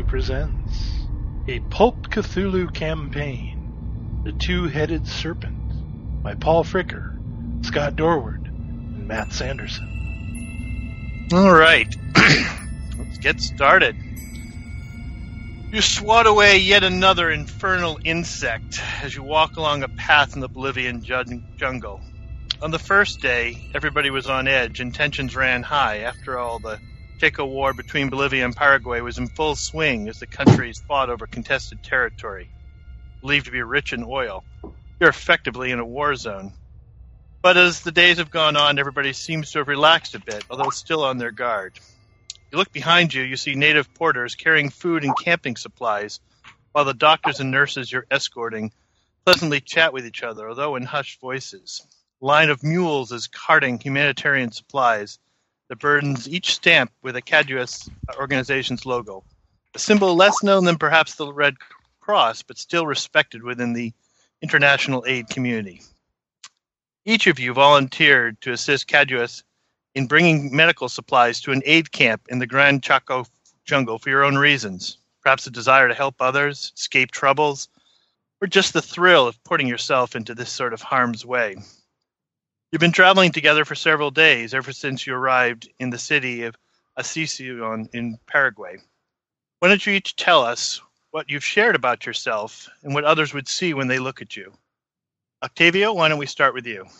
presents a Pulp Cthulhu campaign, The Two-Headed Serpent, by Paul Fricker, Scott Dorward, and Matt Sanderson. All right, let's get started. You swat away yet another infernal insect as you walk along a path in the Bolivian jungle. On the first day, everybody was on edge and tensions ran high. After all, the Chaco War between Bolivia and Paraguay was in full swing as the countries fought over contested territory, believed to be rich in oil. You're effectively in a war zone. But as the days have gone on, everybody seems to have relaxed a bit, although still on their guard. You look behind you, you see native porters carrying food and camping supplies, while the doctors and nurses you're escorting pleasantly chat with each other, although in hushed voices. A line of mules is carting humanitarian supplies, the burdens each stamped with a CADUS organization's logo, a symbol less known than perhaps the Red Cross, but still respected within the international aid community. Each of you volunteered to assist CADUS in bringing medical supplies to an aid camp in the Gran Chaco jungle for your own reasons, perhaps a desire to help others, escape troubles, or just the thrill of putting yourself into this sort of harm's way. You've been traveling together for several days, ever since you arrived in the city of Asunción in Paraguay. Why don't you each tell us what you've shared about yourself and what others would see when they look at you? Octavio, why don't we start with you?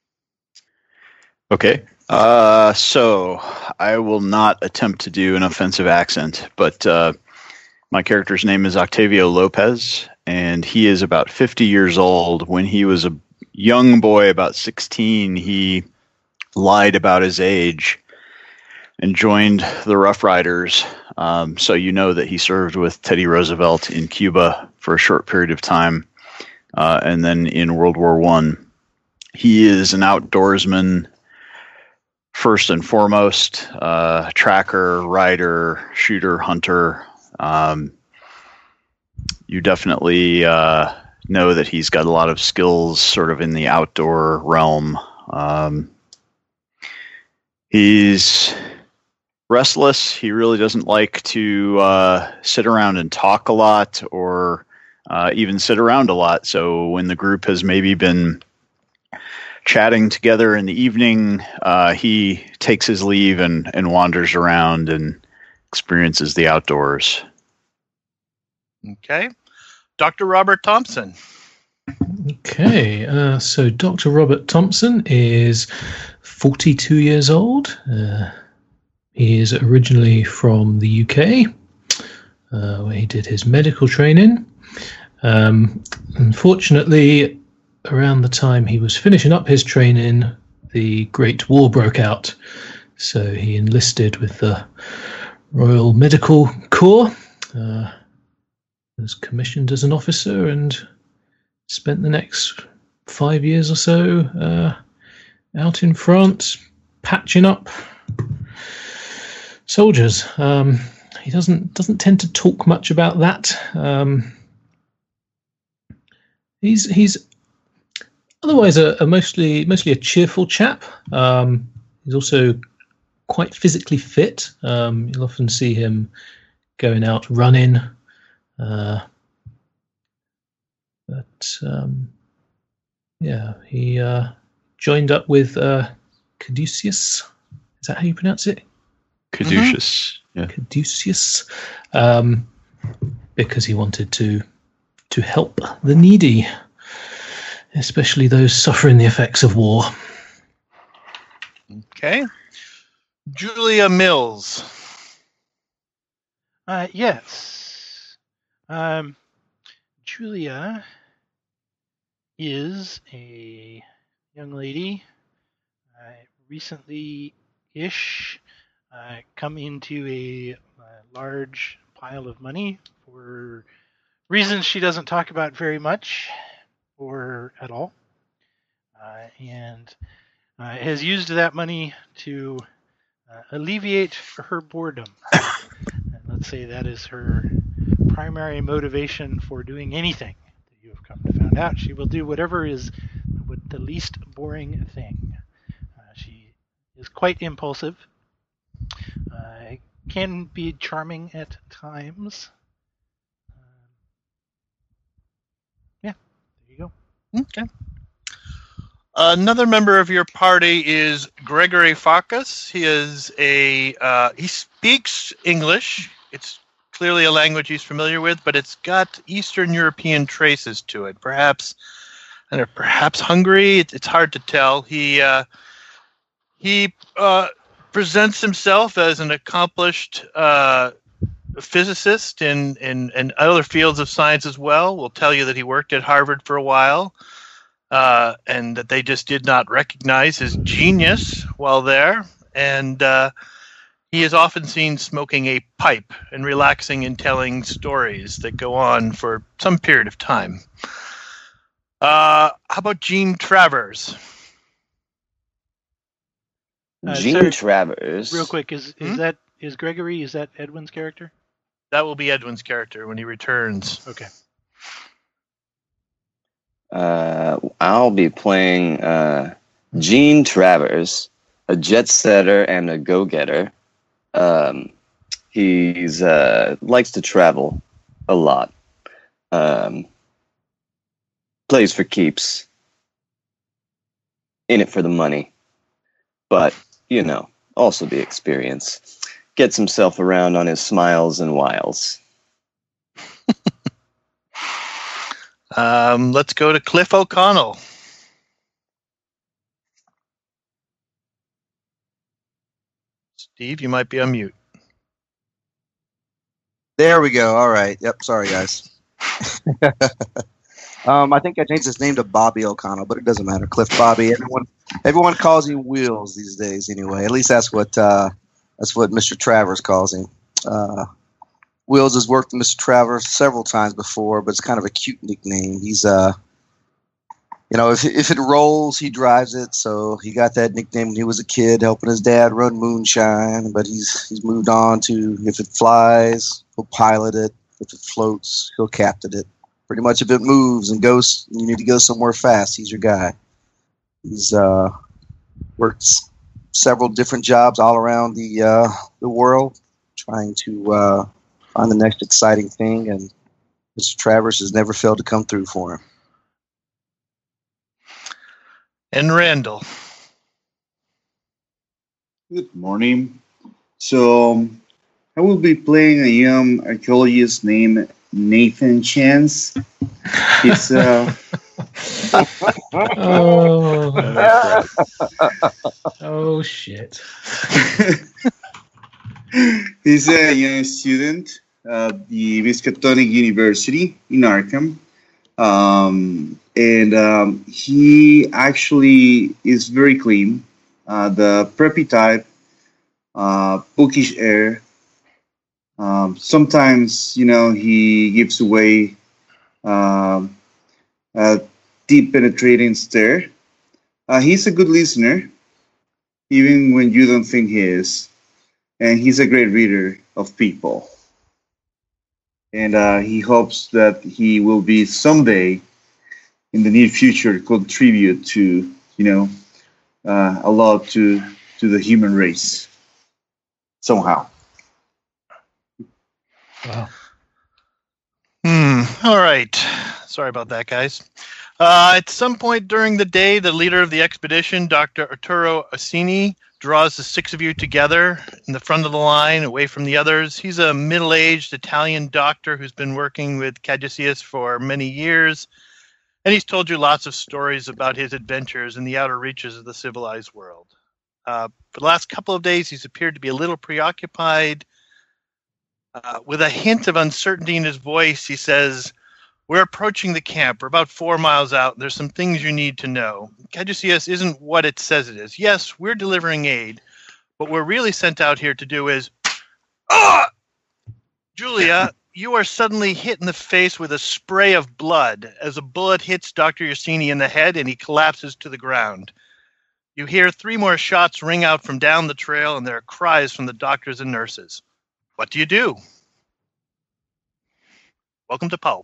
Okay. So I will not attempt to do an offensive accent, but my character's name is Octavio Lopez, and he is about 50 years old. When he was a young boy, about 16, he lied about his age and joined the Rough Riders. So you know that he served with Teddy Roosevelt in Cuba for a short period of time, and then in World War I. He is an outdoorsman, first and foremost, tracker, rider, shooter, hunter. You definitely know that he's got a lot of skills sort of in the outdoor realm. He's restless. He really doesn't like to sit around and talk a lot or even sit around a lot. So when the group has maybe been chatting together in the evening, he takes his leave and wanders around and experiences the outdoors. Okay. Dr. Robert Thompson. Okay, so Dr. Robert Thompson is 42 years old. He is originally from the UK, where he did his medical training. Unfortunately, around the time he was finishing up his training, the Great War broke out. So he enlisted with the Royal Medical Corps, was commissioned as an officer, and spent the next 5 years or so out in France patching up soldiers. He doesn't tend to talk much about that. He's otherwise a mostly a cheerful chap. He's also quite physically fit. You'll often see him going out running. He joined up with Caduceus. Is that how you pronounce it? Caduceus. Mm-hmm. Yeah. Caduceus. Because he wanted to help the needy, especially those suffering the effects of war. Okay. Julia Mills. Yes. Julia is a young lady, recently-ish, come into a large pile of money for reasons she doesn't talk about very much or at all, and has used that money to alleviate her boredom. And let's say that is her primary motivation for doing anything that you have come to find out. She will do whatever is the least boring thing. She is quite impulsive, can be charming at times, Another member of your party is Gregory Farkas. He speaks English. It's clearly a language he's familiar with, but it's got Eastern European traces to it. Perhaps Hungary. It's hard to tell. He presents himself as an accomplished physicist in other fields of science as well. Will tell you that he worked at Harvard for a while. And that they just did not recognize his genius while there. And he is often seen smoking a pipe and relaxing and telling stories that go on for some period of time. How about Gene Travers? Gene Travers. Real quick, is Gregory, is that Edwin's character? That will be Edwin's character when he returns. Okay. I'll be playing Gene Travers, a jet setter and a go-getter. He's likes to travel a lot. Plays for keeps. In it for the money. But, also the experience. Gets himself around on his smiles and wiles. Let's go to Cliff O'Connell. Steve, you might be on mute. There we go. All right. Yep. Sorry, guys. I think I changed his name to Bobby O'Connell, but it doesn't matter. Cliff Bobby. Everyone calls him Wheels these days. Anyway, at least that's what Mr. Travers calls him. Wheels has worked with Mr. Travers several times before, but it's kind of a cute nickname. He's, if it rolls, he drives it. So he got that nickname when he was a kid, helping his dad run moonshine. But he's moved on to if it flies, he'll pilot it. If it floats, he'll captain it. Pretty much if it moves and goes, you need to go somewhere fast, he's your guy. He's worked several different jobs all around the world, trying to find the next exciting thing, and Mr. Travers has never failed to come through for him. And Randall. Good morning. So, I will be playing a young archaeologist named Nathan Chance. He's Oh shit. He's a young student at the Miskatonic University in Arkham. And he actually is very clean. The preppy type, bookish air. Sometimes, he gives away a deep penetrating stare. He's a good listener, even when you don't think he is. And he's a great reader of people. And he hopes that he will be someday, in the near future, contribute to, a lot to the human race. Somehow. Wow. All right. Sorry about that, guys. At some point during the day, the leader of the expedition, Dr. Arturo Assini, draws the six of you together in the front of the line, away from the others. He's a middle-aged Italian doctor who's been working with Caduceus for many years, and he's told you lots of stories about his adventures in the outer reaches of the civilized world. For the last couple of days, he's appeared to be a little preoccupied. With a hint of uncertainty in his voice, he says, "We're approaching the camp. We're about 4 miles out. There's some things you need to know. Caduceus isn't what it says it is. Yes, we're delivering aid, but what we're really sent out here to do is... Julia, you are suddenly hit in the face with a spray of blood as a bullet hits Dr. Yersini in the head and he collapses to the ground. You hear 3 more shots ring out from down the trail, and there are cries from the doctors and nurses. What do you do? Welcome to Pulp.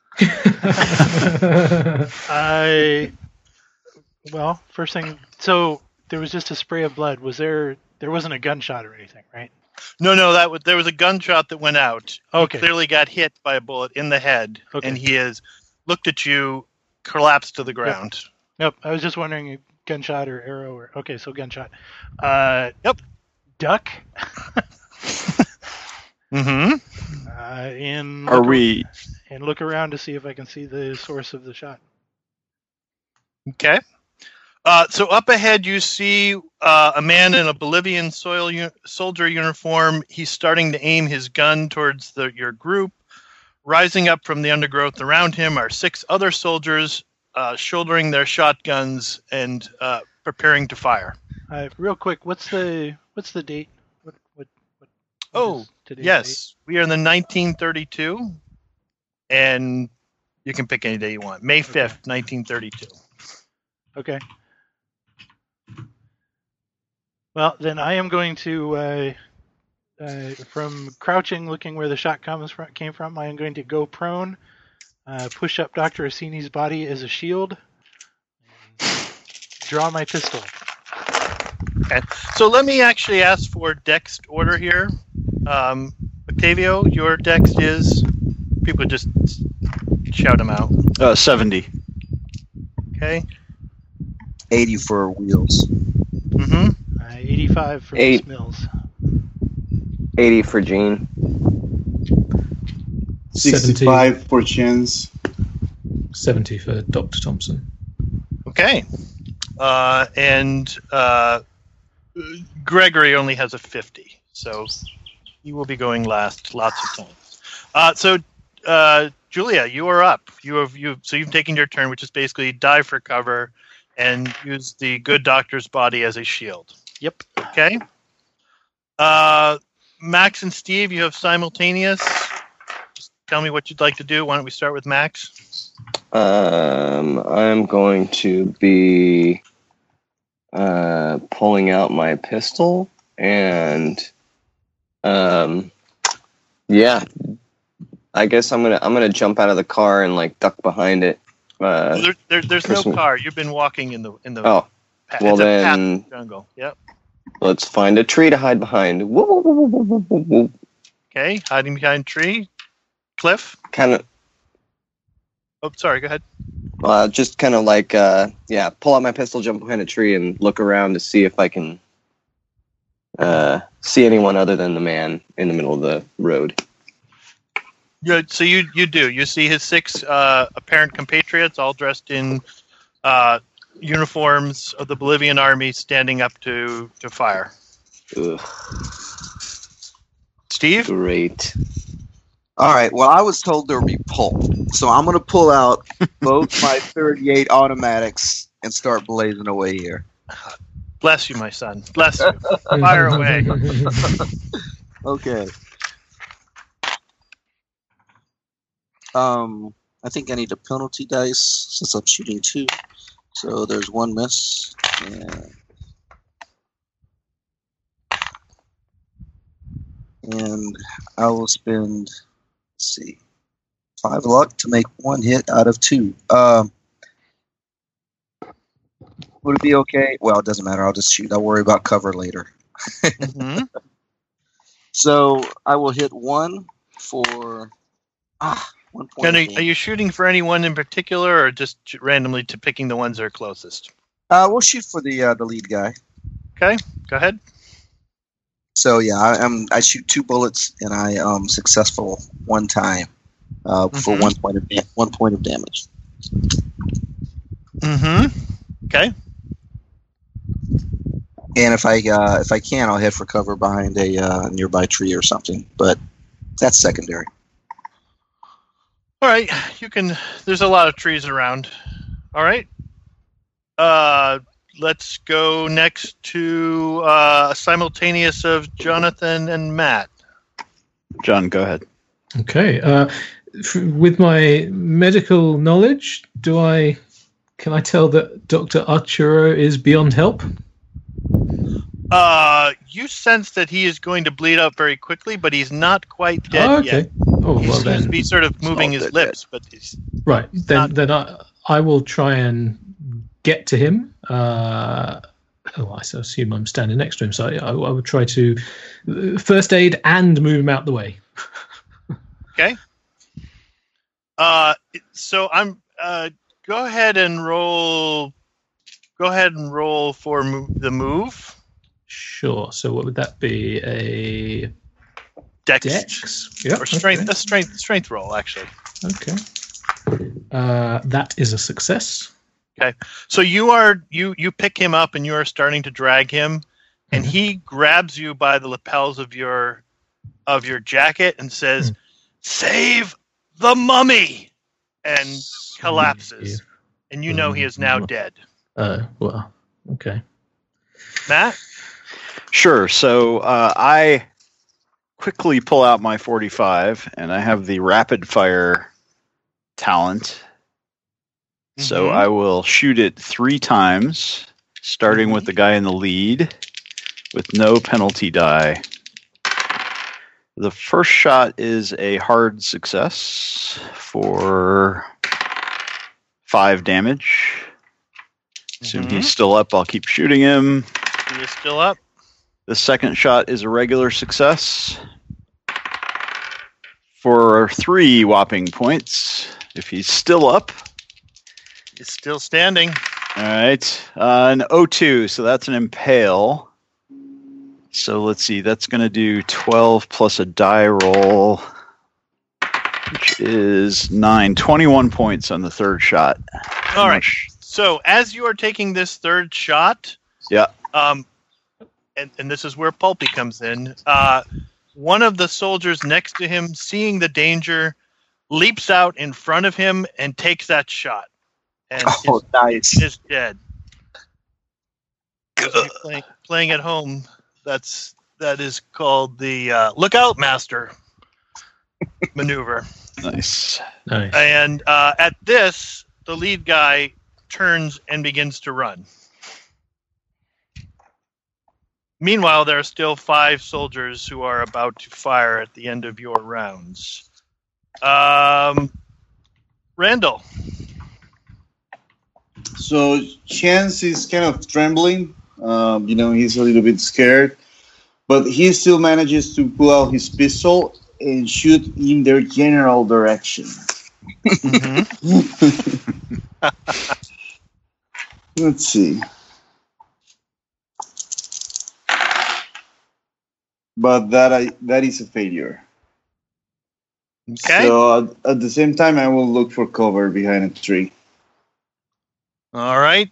First thing, so there was just a spray of blood. There wasn't a gunshot or anything, right? No, there was a gunshot that went out. Okay. He clearly got hit by a bullet in the head, and he has looked at you collapse to the ground. Yep. I was just wondering if gunshot or arrow or okay, so gunshot. Yep. Duck. Mm-hmm. And look around to see if I can see the source of the shot. Okay. So up ahead, you see a man in a Bolivian soldier uniform. He's starting to aim his gun towards your group. Rising up from the undergrowth around him are 6 other soldiers shouldering their shotguns and preparing to fire. Real quick, what's the date? What Oh, is today's yes. We are in the 1932, and you can pick any day you want. May 5th, 1932. Okay. Well, then I am going to, from crouching, looking where the shot came from, I am going to go prone, push up Dr. Assini's body as a shield, and draw my pistol. Okay. So let me actually ask for Dex order here. Octavio, your Dex is... People just shout them out. 70. Okay. 80 for wheels. Mm-hmm. 85 for 8. Miss Mills. 80 for Gene. 65 for Chins. 70 for Dr. Thompson. Okay. And Gregory only has a 50, so he will be going last lots of times. So Julia, you are up. You've taken your turn, which is basically dive for cover and use the good doctor's body as a shield. Yep. Okay. Max and Steve, you have simultaneous. Just tell me what you'd like to do. Why don't we start with Max? I'm going to be pulling out my pistol and yeah, I guess I'm gonna jump out of the car and like duck behind it. Well, there's no car. You've been walking in the Oh, well then jungle. Yep. Let's find a tree to hide behind. Woo, woo, woo, woo, woo, woo, woo. Okay, hiding behind tree. Cliff. Kind of. Oh, sorry. Go ahead. Just kind of like pull out my pistol, jump behind a tree, and look around to see if I can see anyone other than the man in the middle of the road. Yeah, so you do. You see his 6 apparent compatriots, all dressed in uniforms of the Bolivian army, standing up to fire. Ugh, Steve? great. All right. Well, I was told there would be pulp, so I'm going to pull out both my 38 automatics and start blazing away here. Bless you, my son. Bless you. Fire away. Okay. I think I need a penalty dice since I'm shooting 2. So there's 1 miss. And I will spend, let's see, 5 luck to make 1 hit out of 2. Would it be okay? Well, it doesn't matter. I'll just shoot. I'll worry about cover later. Mm-hmm. So I will hit 1 for 1 point. Are you shooting for anyone in particular, or just randomly to picking the ones that are closest? We'll shoot for the lead guy. Okay, go ahead. So yeah, I shoot 2 bullets and I am successful 1 time for 1 point of damage. Mm-hmm. Okay. And if I can, I'll head for cover behind a nearby tree or something. But that's secondary. All right, you can. There's a lot of trees around. All right. Let's go next to simultaneous of Jonathan and Matt. John, go ahead. Okay. With my medical knowledge, can I tell that Dr. Arturo is beyond help? You sense that he is going to bleed out very quickly, but he's not quite dead yet. Oh, He well seems then. to be sort of moving his dead lips, but he's Right. Then I will try and get to him. I assume I'm standing next to him, so I would try to first aid and move him out the way. okay. So I'm Go ahead and roll. Go ahead and roll for the move. Sure. So what would that be? A Dex. Yep. Or strength. A strength roll, actually. Okay. That is a success. Okay. So you pick him up and you are starting to drag him, and he grabs you by the lapels of your jacket and says, "Save the mummy!" and collapses. And you know he is now dead. Well, okay. Matt? Sure. So I quickly pull out my 45, and I have the rapid fire talent. So I will shoot it 3 times, starting with the guy in the lead, with no penalty die. The first shot is a hard success for 5 damage. Assume he's still up, I'll keep shooting him. He is still up. The second shot is a regular success for 3 whopping points. If he's still up. He's still standing. All right. An 02, so that's an impale. So let's see, that's going to do 12 plus a die roll, which is 9. 21 points on the third shot. All right. So as you are taking this third shot, and this is where Pulpy comes in, one of the soldiers next to him, seeing the danger, leaps out in front of him and takes that shot. And nice. Is dead. Playing at home, that is called the Lookout Master maneuver. Nice. And at this, the lead guy turns and begins to run. Meanwhile, there are still 5 soldiers who are about to fire at the end of your rounds. Randall. So Chance is kind of trembling. He's a little bit scared, but he still manages to pull out his pistol and shoot in their general direction. Let's see. But that is a failure. Okay. So at the same time, I will look for cover behind a tree. All right.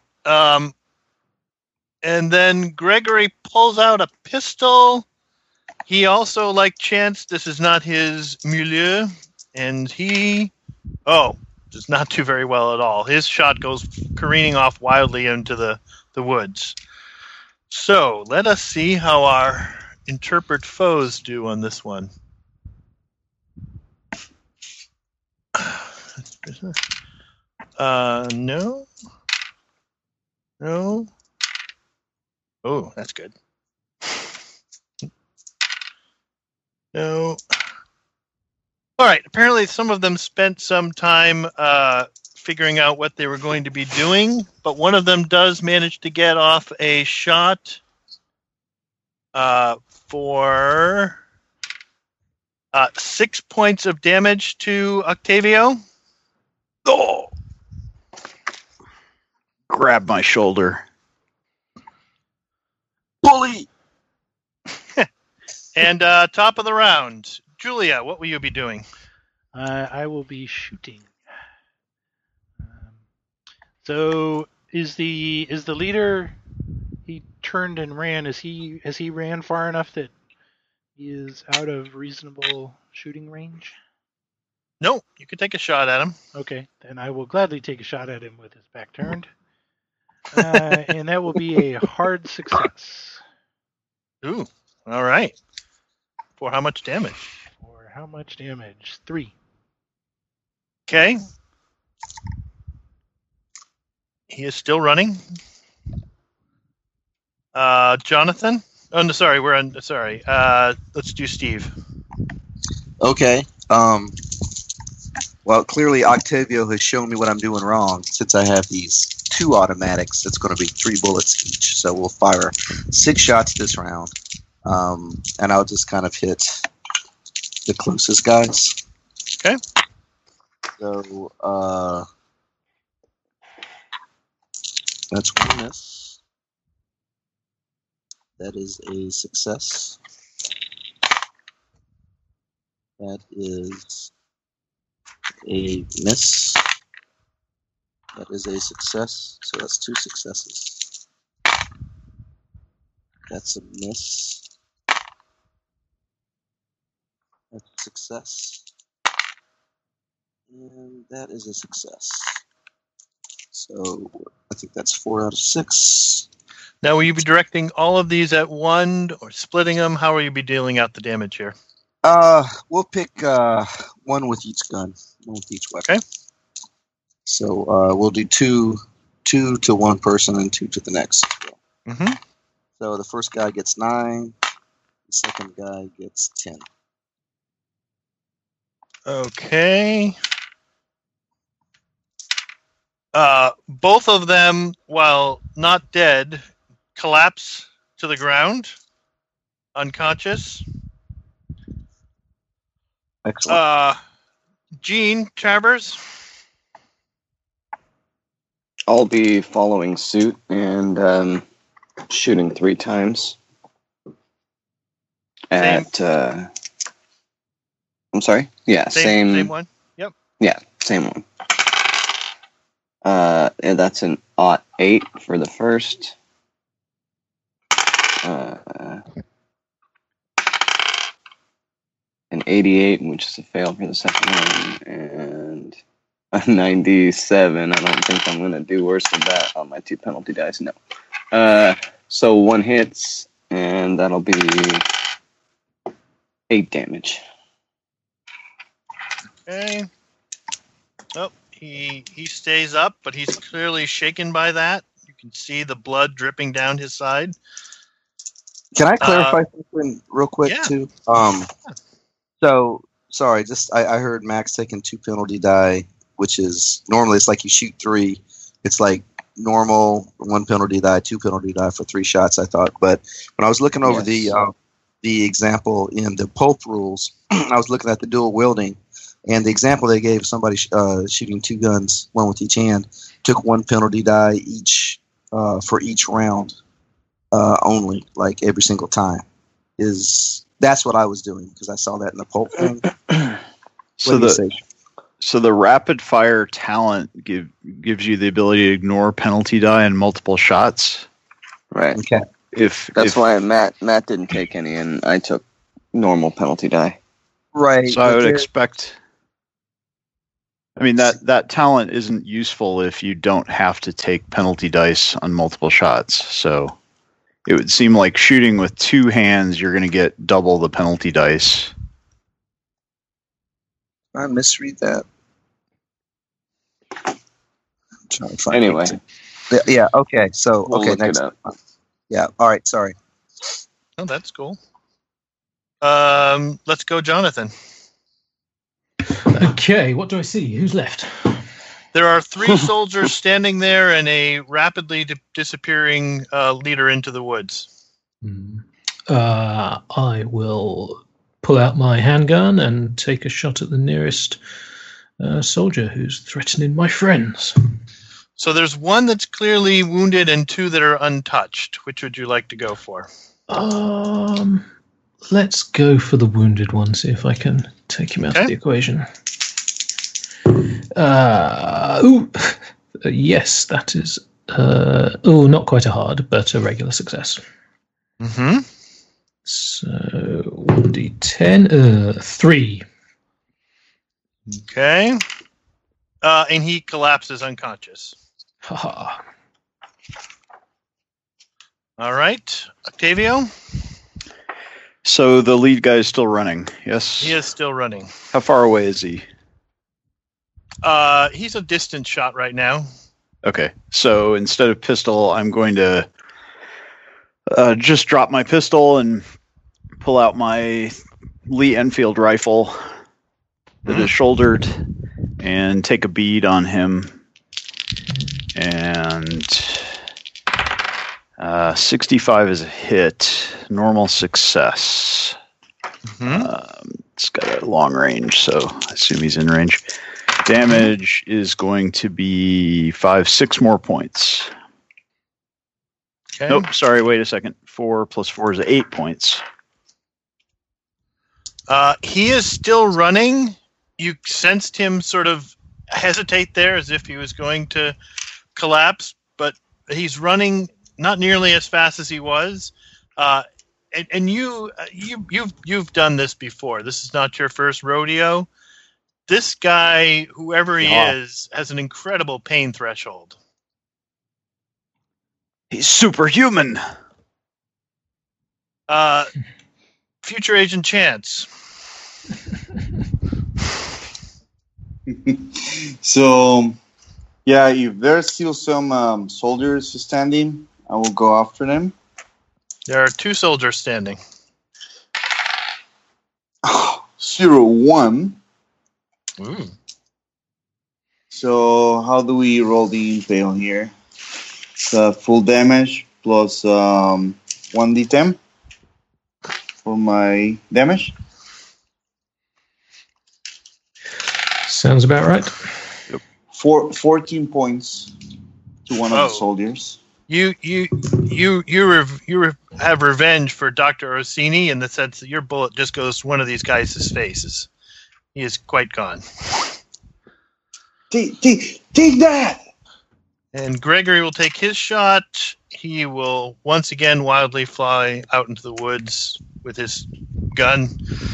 And then Gregory pulls out a pistol. He also, like Chance, this is not his milieu, and he does not do very well at all. His shot goes careening off wildly into the woods. So let us see how our interpret foes do on this one. No. No. Oh, that's good. No. All right. Apparently, some of them spent some time figuring out what they were going to be doing, but one of them does manage to get off a shot for 6 points of damage to Octavio. Oh! Grab my shoulder. Bully! And top of the round, Julia, what will you be doing? I will be shooting. So is the leader? He turned and ran. Has he ran far enough that he is out of reasonable shooting range? No, you can take a shot at him. Okay, then I will gladly take a shot at him with his back turned. And that will be a hard success. Ooh, all right. For how much damage? For how much damage? 3. Okay. He is still running. Jonathan? Oh, no, sorry. Let's do Steve. Okay. Well, clearly Octavio has shown me what I'm doing wrong. Since I have these 2 automatics, it's going to be 3 bullets each. So we'll fire 6 shots this round. And I'll just kind of hit the closest guys. Okay. So, That's one miss. That is a success. That is a miss. That is a success. So that's 2 successes. That's a miss. That's a success. And that is a success. So I think that's 4 out of 6. Now, will you be directing all of these at one or splitting them? How will you be dealing out the damage here? We'll pick one with each gun, one with each weapon. Okay. So we'll do two to one person and 2 to the next. Mm-hmm. So the first guy gets 9. The second guy gets 10. Okay. Both of them, while not dead, collapse to the ground, unconscious. Excellent. Gene Charbers. I'll be following suit and shooting 3 times at. I'm sorry. Yeah, Same one. Yep. Yeah, same one. And that's an 8 for the first. An 88, which is a fail for the second one, and a 97. I don't think I'm going to do worse than that on my 2 penalty dice. No. So 1 hits, and that'll be 8 damage. Okay. Oh, he stays up, but he's clearly shaken by that. You can see the blood dripping down his side. Can I clarify something real quick, yeah. too? So, sorry, I heard Max taking 2 penalty die, which is, normally it's like you shoot 3. It's like normal, 1 penalty die, 2 penalty die for 3 shots, I thought. But when I was looking over the example in the Pulp rules, I was looking at the dual wielding, and the example they gave somebody shooting 2 guns, 1 with each hand, took 1 penalty die each for each round only, like every single time. That's what I was doing because I saw that in the Pulp thing. So the rapid fire talent gives you the ability to ignore penalty die and multiple shots. Right. Okay. That's why Matt didn't take any, and I took normal penalty die. Right. So I would expect. I mean that talent isn't useful if you don't have to take penalty dice on multiple shots. So it would seem like shooting with 2 hands, you're going to get double the penalty dice. I misread that. I'm trying to find Anyway. Yeah, okay. So, We'll look next. it up. Yeah, all right, sorry. Oh, that's cool. Let's go, Jonathan. Okay, what do I see? Who's left? There are 3 soldiers standing there and a rapidly disappearing leader into the woods. I will pull out my handgun and take a shot at the nearest soldier who's threatening my friends. So there's 1 that's clearly wounded and 2 that are untouched. Which would you like to go for? Let's go for the wounded one, see if I can take him out of the equation. Yes, that is not quite a hard, but a regular success. Mm-hmm. So 1d10, 3. Okay. And he collapses unconscious. Haha. All right, Octavio. So the lead guy is still running, yes? He is still running. How far away is he? He's a distant shot right now. Okay, so instead of pistol, I'm going to just drop my pistol and pull out my Lee Enfield rifle that is shouldered and take a bead on him. And 65 is a hit. Normal success. It's got a long range, so I assume he's in range. Damage is going to be 6 more points. Okay. Nope, sorry, wait a second. 4 plus 4 is 8 points. He is still running. You sensed him sort of hesitate there as if he was going to collapse, but he's running not nearly as fast as he was. And you've done this before. This is not your first rodeo. This guy, whoever he is, has an incredible pain threshold. He's superhuman. Future Agent Chance. So, yeah, if there's still some soldiers standing, I will go after them. There are 2 soldiers standing. 0-1. Ooh. So how do we roll the impale here? Full damage plus 1d10 for my damage. Sounds about right. 14 points to one of the soldiers. You have revenge for Dr. Orsini in the sense that your bullet just goes to one of these guys' faces. He is quite gone. Take that! And Gregory will take his shot. He will once again wildly fly out into the woods with his gun.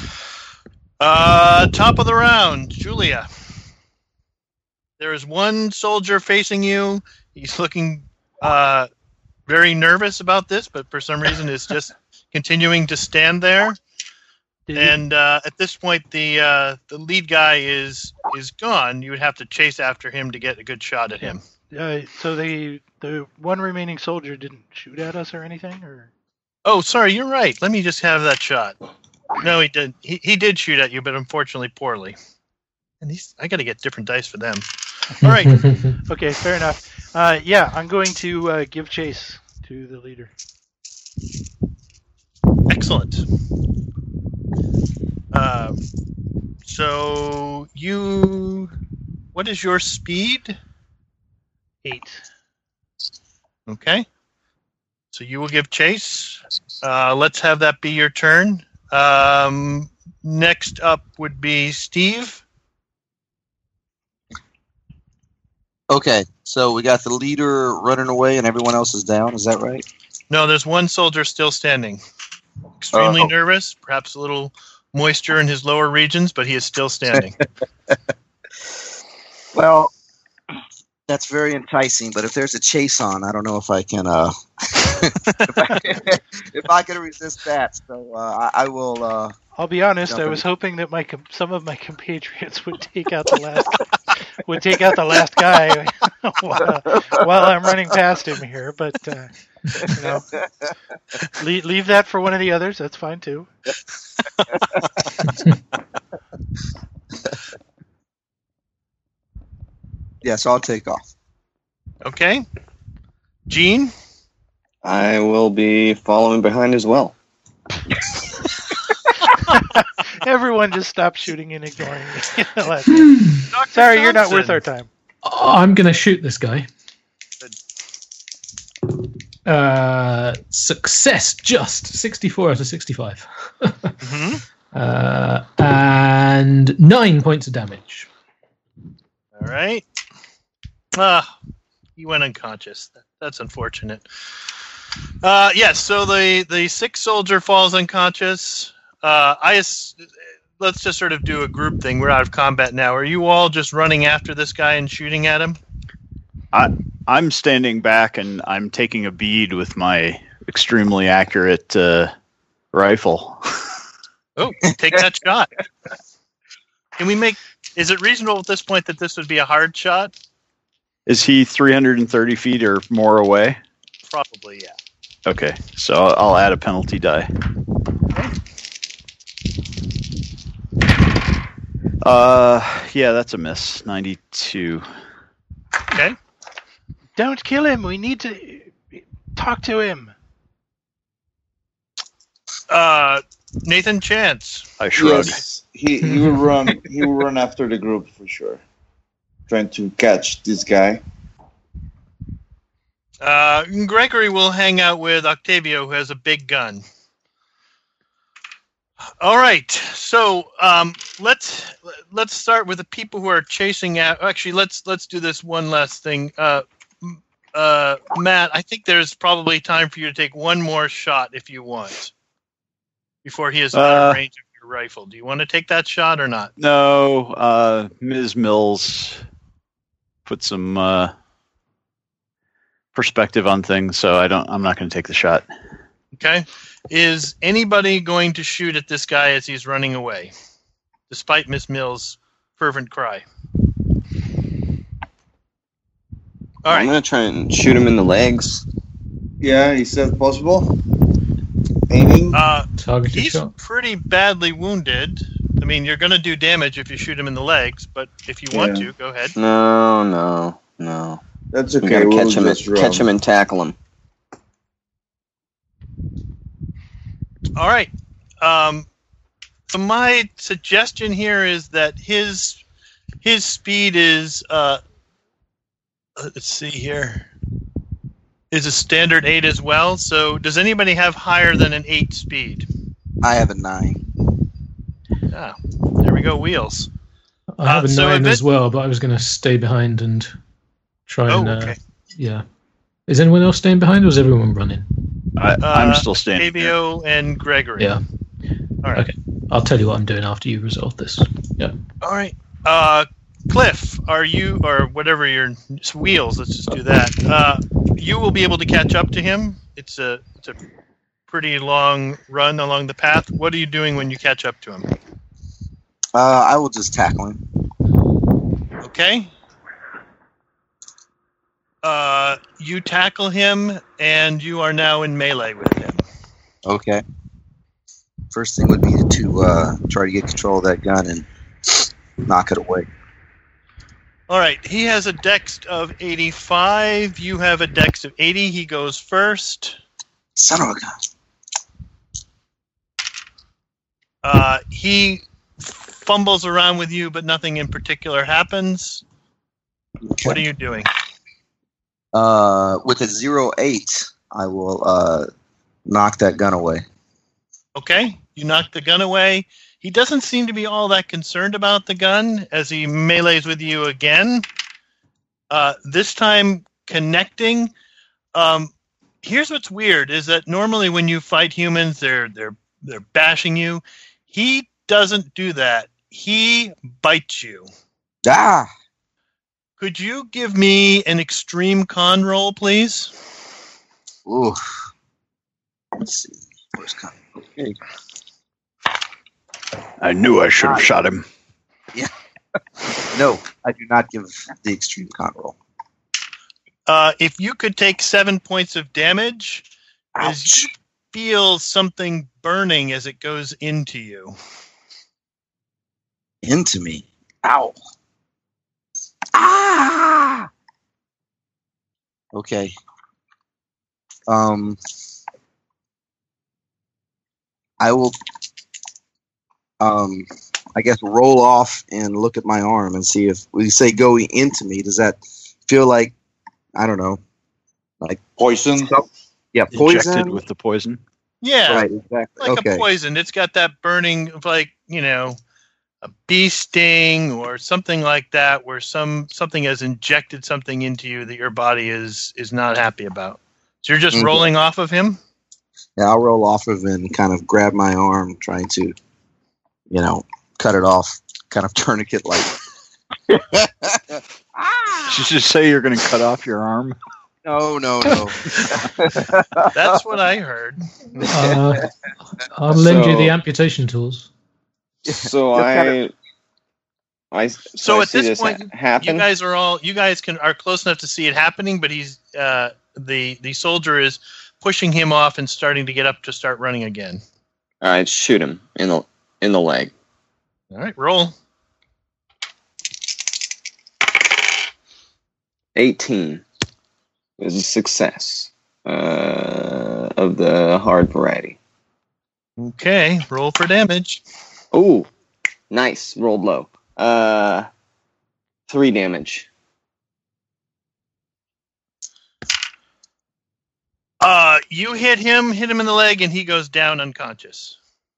Top of the round, Julia. There is one soldier facing you. He's looking very nervous about this, but for some reason is just continuing to stand there. And at this point, the lead guy is gone. You would have to chase after him to get a good shot at him. So the one remaining soldier didn't shoot at us or anything, or? Oh, sorry, you're right. Let me just have that shot. No, he did. He did shoot at you, but unfortunately poorly. And I got to get different dice for them. All right. Okay, fair enough. Yeah, I'm going to give chase to the leader. Excellent. So what is your speed? 8. Okay. So you will give chase. Let's have that be your turn. Next up would be Steve. Okay, so we got the leader running away and everyone else is down. Is that right? No, there's one soldier still standing. Extremely nervous, perhaps a little moisture in his lower regions, but he is still standing. Well, that's very enticing, but if there's a chase on, I don't know if I can if I can resist that. So I will. I'll be honest. I was hoping that some of my compatriots would take out the last guy while I'm running past him here. But leave that for one of the others. That's fine too. Yes, I'll take off. Okay. Gene? I will be following behind as well. Everyone just stop shooting and ignoring me. Sorry, you're not worth our time. I'm going to shoot this guy. Success, just 64 out of 65. And 9 points of damage. All right. He went unconscious. That's unfortunate. Yes, so the 6th soldier falls unconscious. Let's just sort of do a group thing. We're out of combat now. Are you all just running after this guy and shooting at him? I'm standing back and I'm taking a bead with my extremely accurate rifle. Oh, take that shot. Can we make... Is it reasonable at this point that this would be a hard shot? Is he 330 feet or more away? Probably, yeah. Okay, so I'll add a penalty die. Yeah, that's a miss. 92. Okay. Don't kill him. We need to talk to him. Nathan Chance. I shrug. Yes, he will run. He will run after the group for sure, trying to catch this guy. Gregory will hang out with Octavio, who has a big gun. All right, so let's start with the people who are chasing out. Actually, let's do this one last thing. Matt, I think there's probably time for you to take one more shot if you want before he is out of range of your rifle. Do you want to take that shot or not? No, Ms. Mills put some perspective on things, so I'm not going to take the shot. Okay. Is anybody going to shoot at this guy as he's running away, despite Miss Mills' fervent cry? All right. I'm going to try and shoot him in the legs. Yeah, is that possible? Aiming? Targeted He's shot. pretty badly wounded. I mean, you're going to do damage if you shoot him in the legs, but if you want to, go ahead. No. That's We okay. gotta We'll catch him and tackle him. All right. So my suggestion here is that his speed is let's see here, is a standard 8 as well. So does anybody have higher than an 8 speed? I have a 9. Ah, there we go, Wheels. I have a so 9 if as well, but I was going to stay behind and try and... okay. Yeah. Is anyone else staying behind, or is everyone running? I'm still standing. Octavio and Gregory. Yeah. All right. Okay. I'll tell you what I'm doing after you resolve this. Yeah. All right. Cliff, are you, or whatever your Wheels, let's just do that. You will be able to catch up to him. It's a pretty long run along the path. What are you doing when you catch up to him? I will just tackle him. Okay. You tackle him, and you are now in melee with him. Okay. First thing would be to try to get control of that gun and knock it away. All right. He has a dex of 85. You have a dex of 80. He goes first. Son of a gun. He fumbles around with you, but nothing in particular happens. Okay. What are you doing? With a 0-8, I will knock that gun away. Okay, you knock the gun away. He doesn't seem to be all that concerned about the gun as he melees with you again. This time connecting. Here's what's weird is that normally when you fight humans, they're bashing you. He doesn't do that. He bites you. Ah! Could you give me an extreme con roll, please? Ooh. Let's see. Where's con? Okay. I knew I should have shot him. Yeah. No, I do not give the extreme con roll. If you could take 7 points of damage, as you feel something burning as it goes into you. Into me. Ow. Ah! Okay. I will, I guess, roll off and look at my arm and see if we say going into me. Does that feel like, I don't know, like Poison? yeah, poison? Injected with the poison. Yeah, Right, exactly. like Okay. a poison. It's got that burning of like, a bee sting or something like that where something has injected something into you that your body is not happy about. So you're just Okay. rolling off of him? Yeah, I'll roll off of it and kind of grab my arm, trying to, cut it off, kind of tourniquet like. Did you just say you're going to cut off your arm? No. That's what I heard. I'll lend you the amputation tools. So I So at see this point, happen. you guys are close enough to see it happening, but he's the soldier is pushing him off and starting to get up to start running again. All right, shoot him in the leg. All right, roll. 18 is a success of the hard variety. Okay, roll for damage. Ooh, nice. Rolled low. 3 damage. You hit him in the leg, and he goes down unconscious.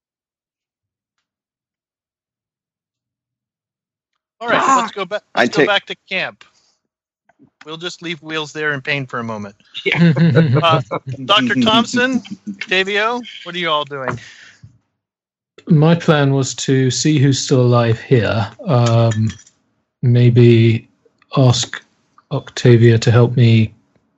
All right, let's go back. Let's go back to camp. We'll just leave Wheels there in pain for a moment. Dr. Thompson, Octavio, what are you all doing? My plan was to see who's still alive here. Maybe ask Octavia to help me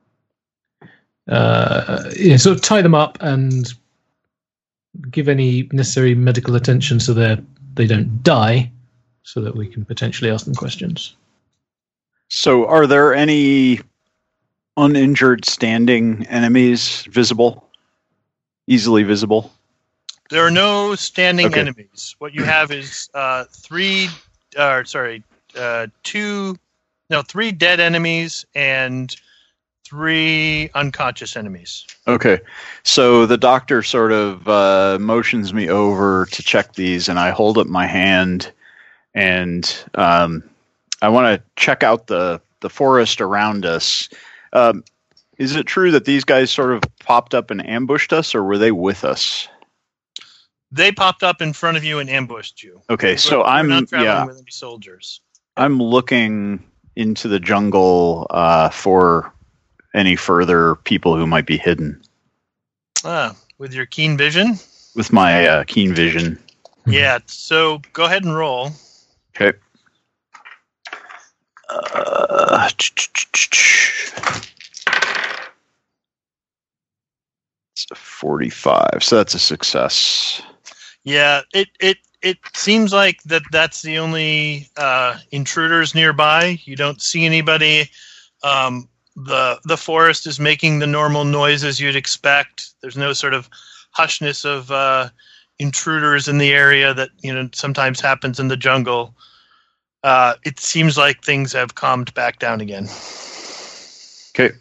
sort of tie them up and give any necessary medical attention so that they don't die, so that we can potentially ask them questions. So are there any uninjured standing enemies visible? Easily visible? There are no standing enemies. What you have is three dead enemies and 3 unconscious enemies. Okay. So the doctor sort of motions me over to check these, and I hold up my hand, and I want to check out the forest around us. Is it true that these guys sort of popped up and ambushed us, or were they with us? They popped up in front of you and ambushed you. Okay, so We're I'm not traveling with any soldiers. I'm looking into the jungle for any further people who might be hidden. With your keen vision? With my keen vision. Yeah, so go ahead and roll. Okay. It's a 45, so that's a success. Yeah, it seems like that's the only intruders nearby. You don't see anybody. The forest is making the normal noises you'd expect. There's no sort of hushness of intruders in the area that sometimes happens in the jungle. It seems like things have calmed back down again. Okay.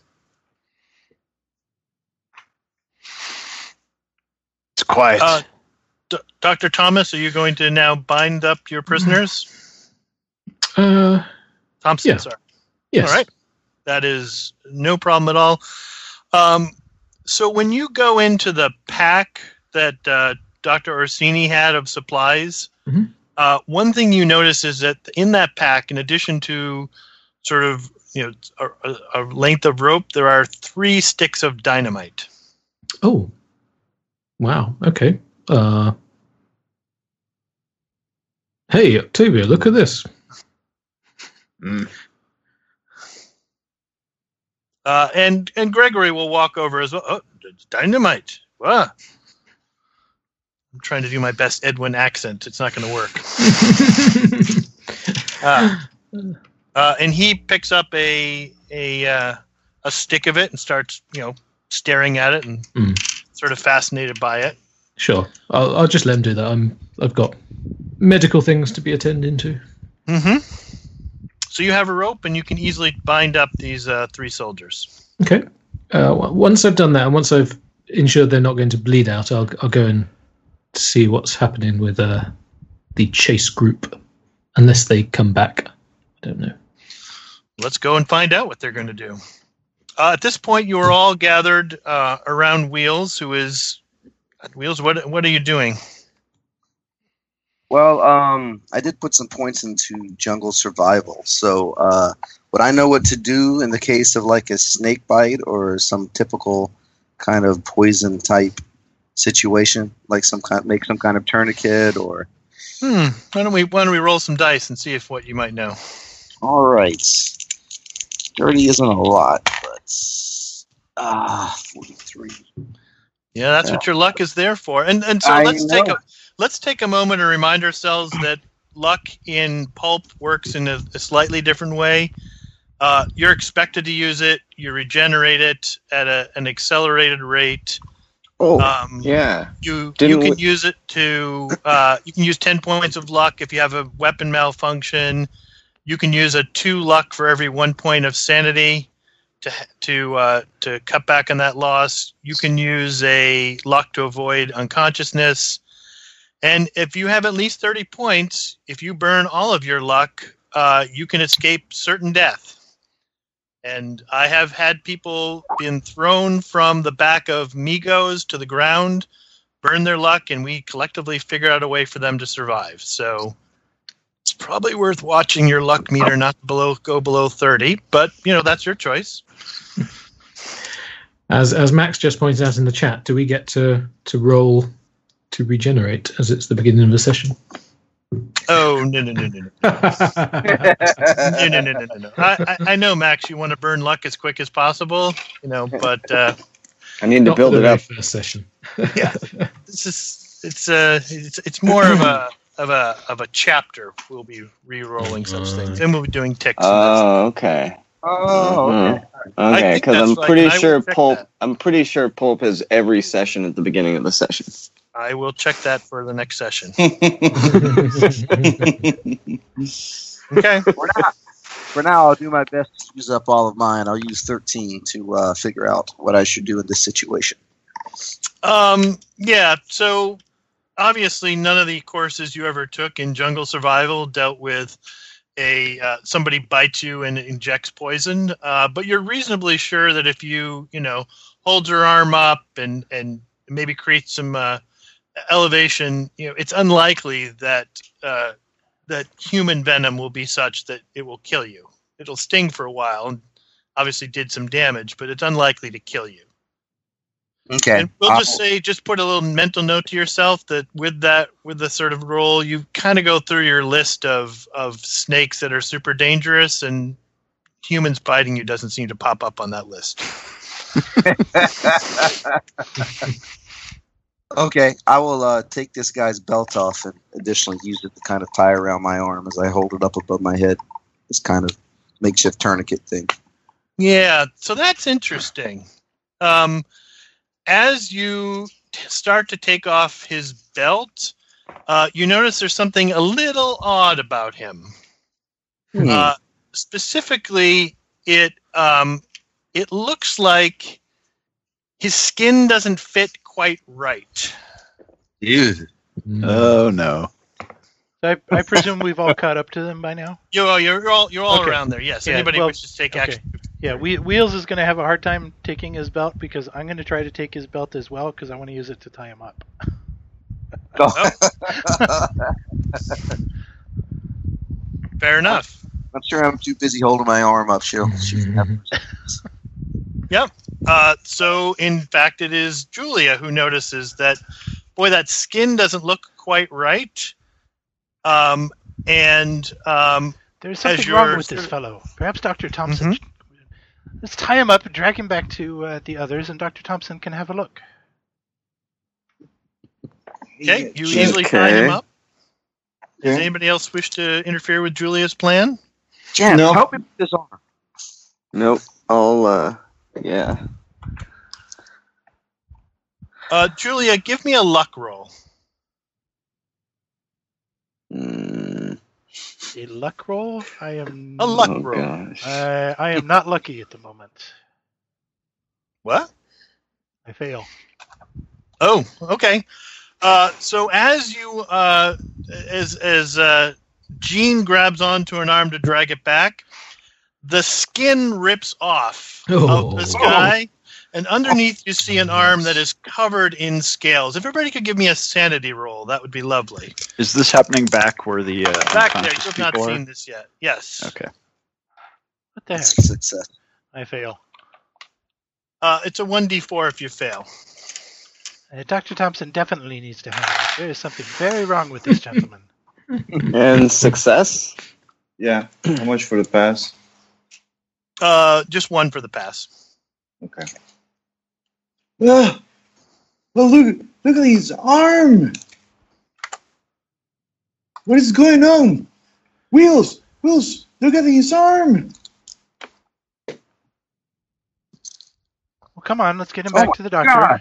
It's quiet. Dr. Thomas, are you going to now bind up your prisoners? Thompson, yeah. Sorry. Yes. All right. That is no problem at all. So when you go into the pack that Dr. Orsini had of supplies, one thing you notice is that in that pack, in addition to sort of a length of rope, there are 3 sticks of dynamite. Oh, wow. Okay. Hey, Octavia, look at this. And Gregory will walk over as well. Oh, it's dynamite. Wow. I'm trying to do my best Edwin accent. It's not going to work. And he picks up a stick of it and starts, staring at it and sort of fascinated by it. Sure, I'll just let him do that. I've got medical things to be attending to. So you have a rope, and you can easily bind up these 3 soldiers. Okay. Once I've done that, and once I've ensured they're not going to bleed out, I'll go and see what's happening with the chase group, unless they come back. I don't know. Let's go and find out what they're going to do. At this point, you are all gathered around Wheels, who is... Wheels, what are you doing? Well, I did put some points into jungle survival. So would I know what to do in the case of like a snake bite or some typical kind of poison type situation? Like make some kind of tourniquet or... Why don't we roll some dice and see what you might know? All right. 30 isn't a lot, but 43. Yeah, that's what your luck is there for. And so let's take a moment and remind ourselves that luck in pulp works in a slightly different way. You're expected to use it. You regenerate it at an accelerated rate. Yeah. You can use it to. You can use 10 points of luck if you have a weapon malfunction. You can use a 2 luck for every 1 point of sanity to cut back on that loss. You can use a luck to avoid unconsciousness. And if you have at least 30 points, if you burn all of your luck, you can escape certain death. And I have had people been thrown from the back of Migos to the ground, burn their luck, and we collectively figure out a way for them to survive. So it's probably worth watching your luck meter not go below 30, but that's your choice. As Max just pointed out in the chat, do we get to roll to regenerate as it's the beginning of the session? Oh, no. No. I know, Max, you want to burn luck as quick as possible, but I need to build it up. First session. Yeah, it's more of a chapter. We'll be re-rolling such things, and we'll be doing ticks. Oh, okay. Oh, okay. Okay, because I'm right, pretty and I sure will check Pulp. that. I'm pretty sure Pulp has every session at the beginning of the session. I will check that for the next session. Okay. For now, I'll do my best to use up all of mine. I'll use 13 to figure out what I should do in this situation. Yeah. So obviously, none of the courses you ever took in jungle survival dealt with somebody bites you and injects poison. But you're reasonably sure that if you hold your arm up and maybe create some elevation, it's unlikely that that human venom will be such that it will kill you. It'll sting for a while and obviously did some damage, but it's unlikely to kill you. Okay. And we'll just put a little mental note to yourself that with the sort of roll, you kind of go through your list of snakes that are super dangerous, and humans biting you doesn't seem to pop up on that list. Okay, I will take this guy's belt off and additionally use it to kind of tie around my arm as I hold it up above my head. This kind of makeshift tourniquet thing. Yeah, so that's interesting. As you start to take off his belt, you notice there's something a little odd about him. Specifically, it looks like his skin doesn't fit quite right. Ew. Oh no. I presume we've all caught up to them by now. You're all Okay. around there. Yes. Yeah, Anybody well, wishes to take okay. action? Yeah, Wheels is going to have a hard time taking his belt because I'm going to try to take his belt as well because I want to use it to tie him up. Fair enough. I'm sure I'm too busy holding my arm up. She'll Yep. So, in fact, it is Julia who notices that, boy, that skin doesn't look quite right. There's something as wrong you're with this sort of- fellow. Perhaps Dr. Thompson. Let's tie him up and drag him back to the others, and Dr. Thompson can have a look. Okay, you easily tie Okay. him up. Does anybody else wish to interfere with Julia's plan? Jan, No. help me with this arm. Nope. I'll. Yeah. Julia, give me a luck roll. Mm, A luck roll? I am. A luck oh roll. gosh. I am not lucky at the moment. What? I fail. Oh, okay. So as you, as Jean grabs onto an arm to drag it back, the skin rips off of this guy, and underneath you see an arm that is covered in scales. If everybody could give me a sanity roll, that would be lovely. Is this happening back where the Back there, you unconscious have not people are? seen this yet. Yes. Okay. What the heck? Success. I fail. It's a 1d4 if you fail. Dr. Thompson definitely needs to have it. There is something very wrong with this gentleman. And success. Yeah. How much for the pass? Just one for the pass. Okay. Oh, look at his arm. What is going on? Wheels, look at his arm. Well, come on, let's get him back my to the doctor. God.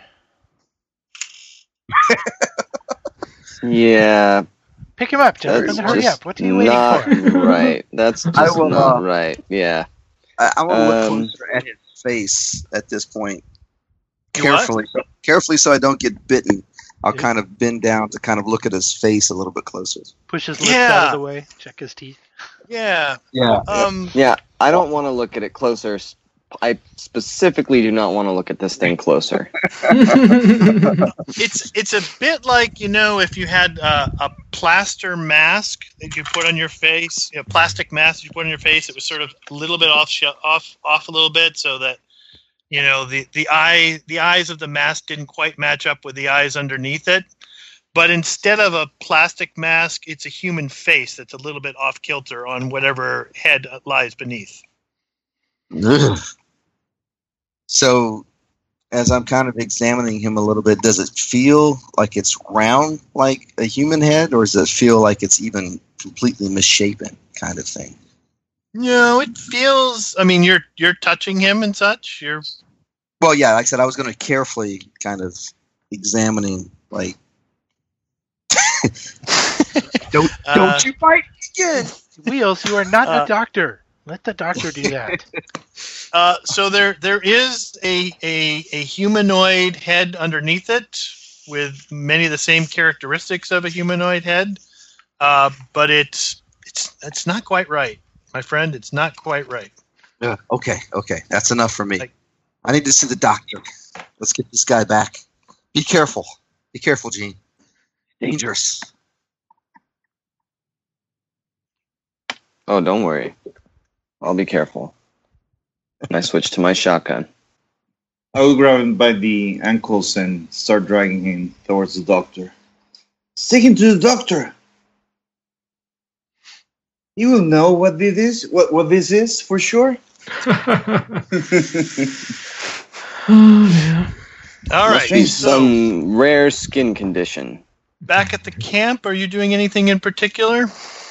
Yeah. Pick him up, That's gentlemen. Hurry just up. What are you waiting not for? right. That's just I will, not right. Yeah. I want to look Um, closer at his face at this point. You what? Carefully so I don't get bitten. I'll Yeah. kind of bend down to kind of look at his face a little bit closer. Push his lips Yeah. out of the way. Check his teeth. Yeah. Yeah. Yeah. I don't want to look at it closer. I specifically do not want to look at this thing closer. It's a bit like, if you had a plaster mask that you put on your face, plastic mask you put on your face, it was sort of a little bit off a little bit, so that the eyes of the mask didn't quite match up with the eyes underneath it. But instead of a plastic mask, it's a human face that's a little bit off kilter on whatever head lies beneath. Ugh. So, as I'm kind of examining him a little bit, does it feel like it's round like a human head, or does it feel like it's even completely misshapen kind of thing? No, it feels. I mean, you're touching him and such. Well, yeah, like I said, I was going to carefully kind of examining, like, don't you bite again. Wheels, you are not a doctor. Let the doctor do that. So there is a humanoid head underneath it with many of the same characteristics of a humanoid head, but it's not quite right, my friend. It's not quite right. Okay, that's enough for me. I need to see the doctor. Let's get this guy back. Be careful, Gene. Dangerous. Oh, don't worry. I'll be careful. And I switch to my shotgun. I will grab him by the ankles and start dragging him towards the doctor. Take him to the doctor. You will know what this is. What this is for sure. Oh, yeah. All Must right. be So some rare skin condition. back at the camp, are you doing anything in particular?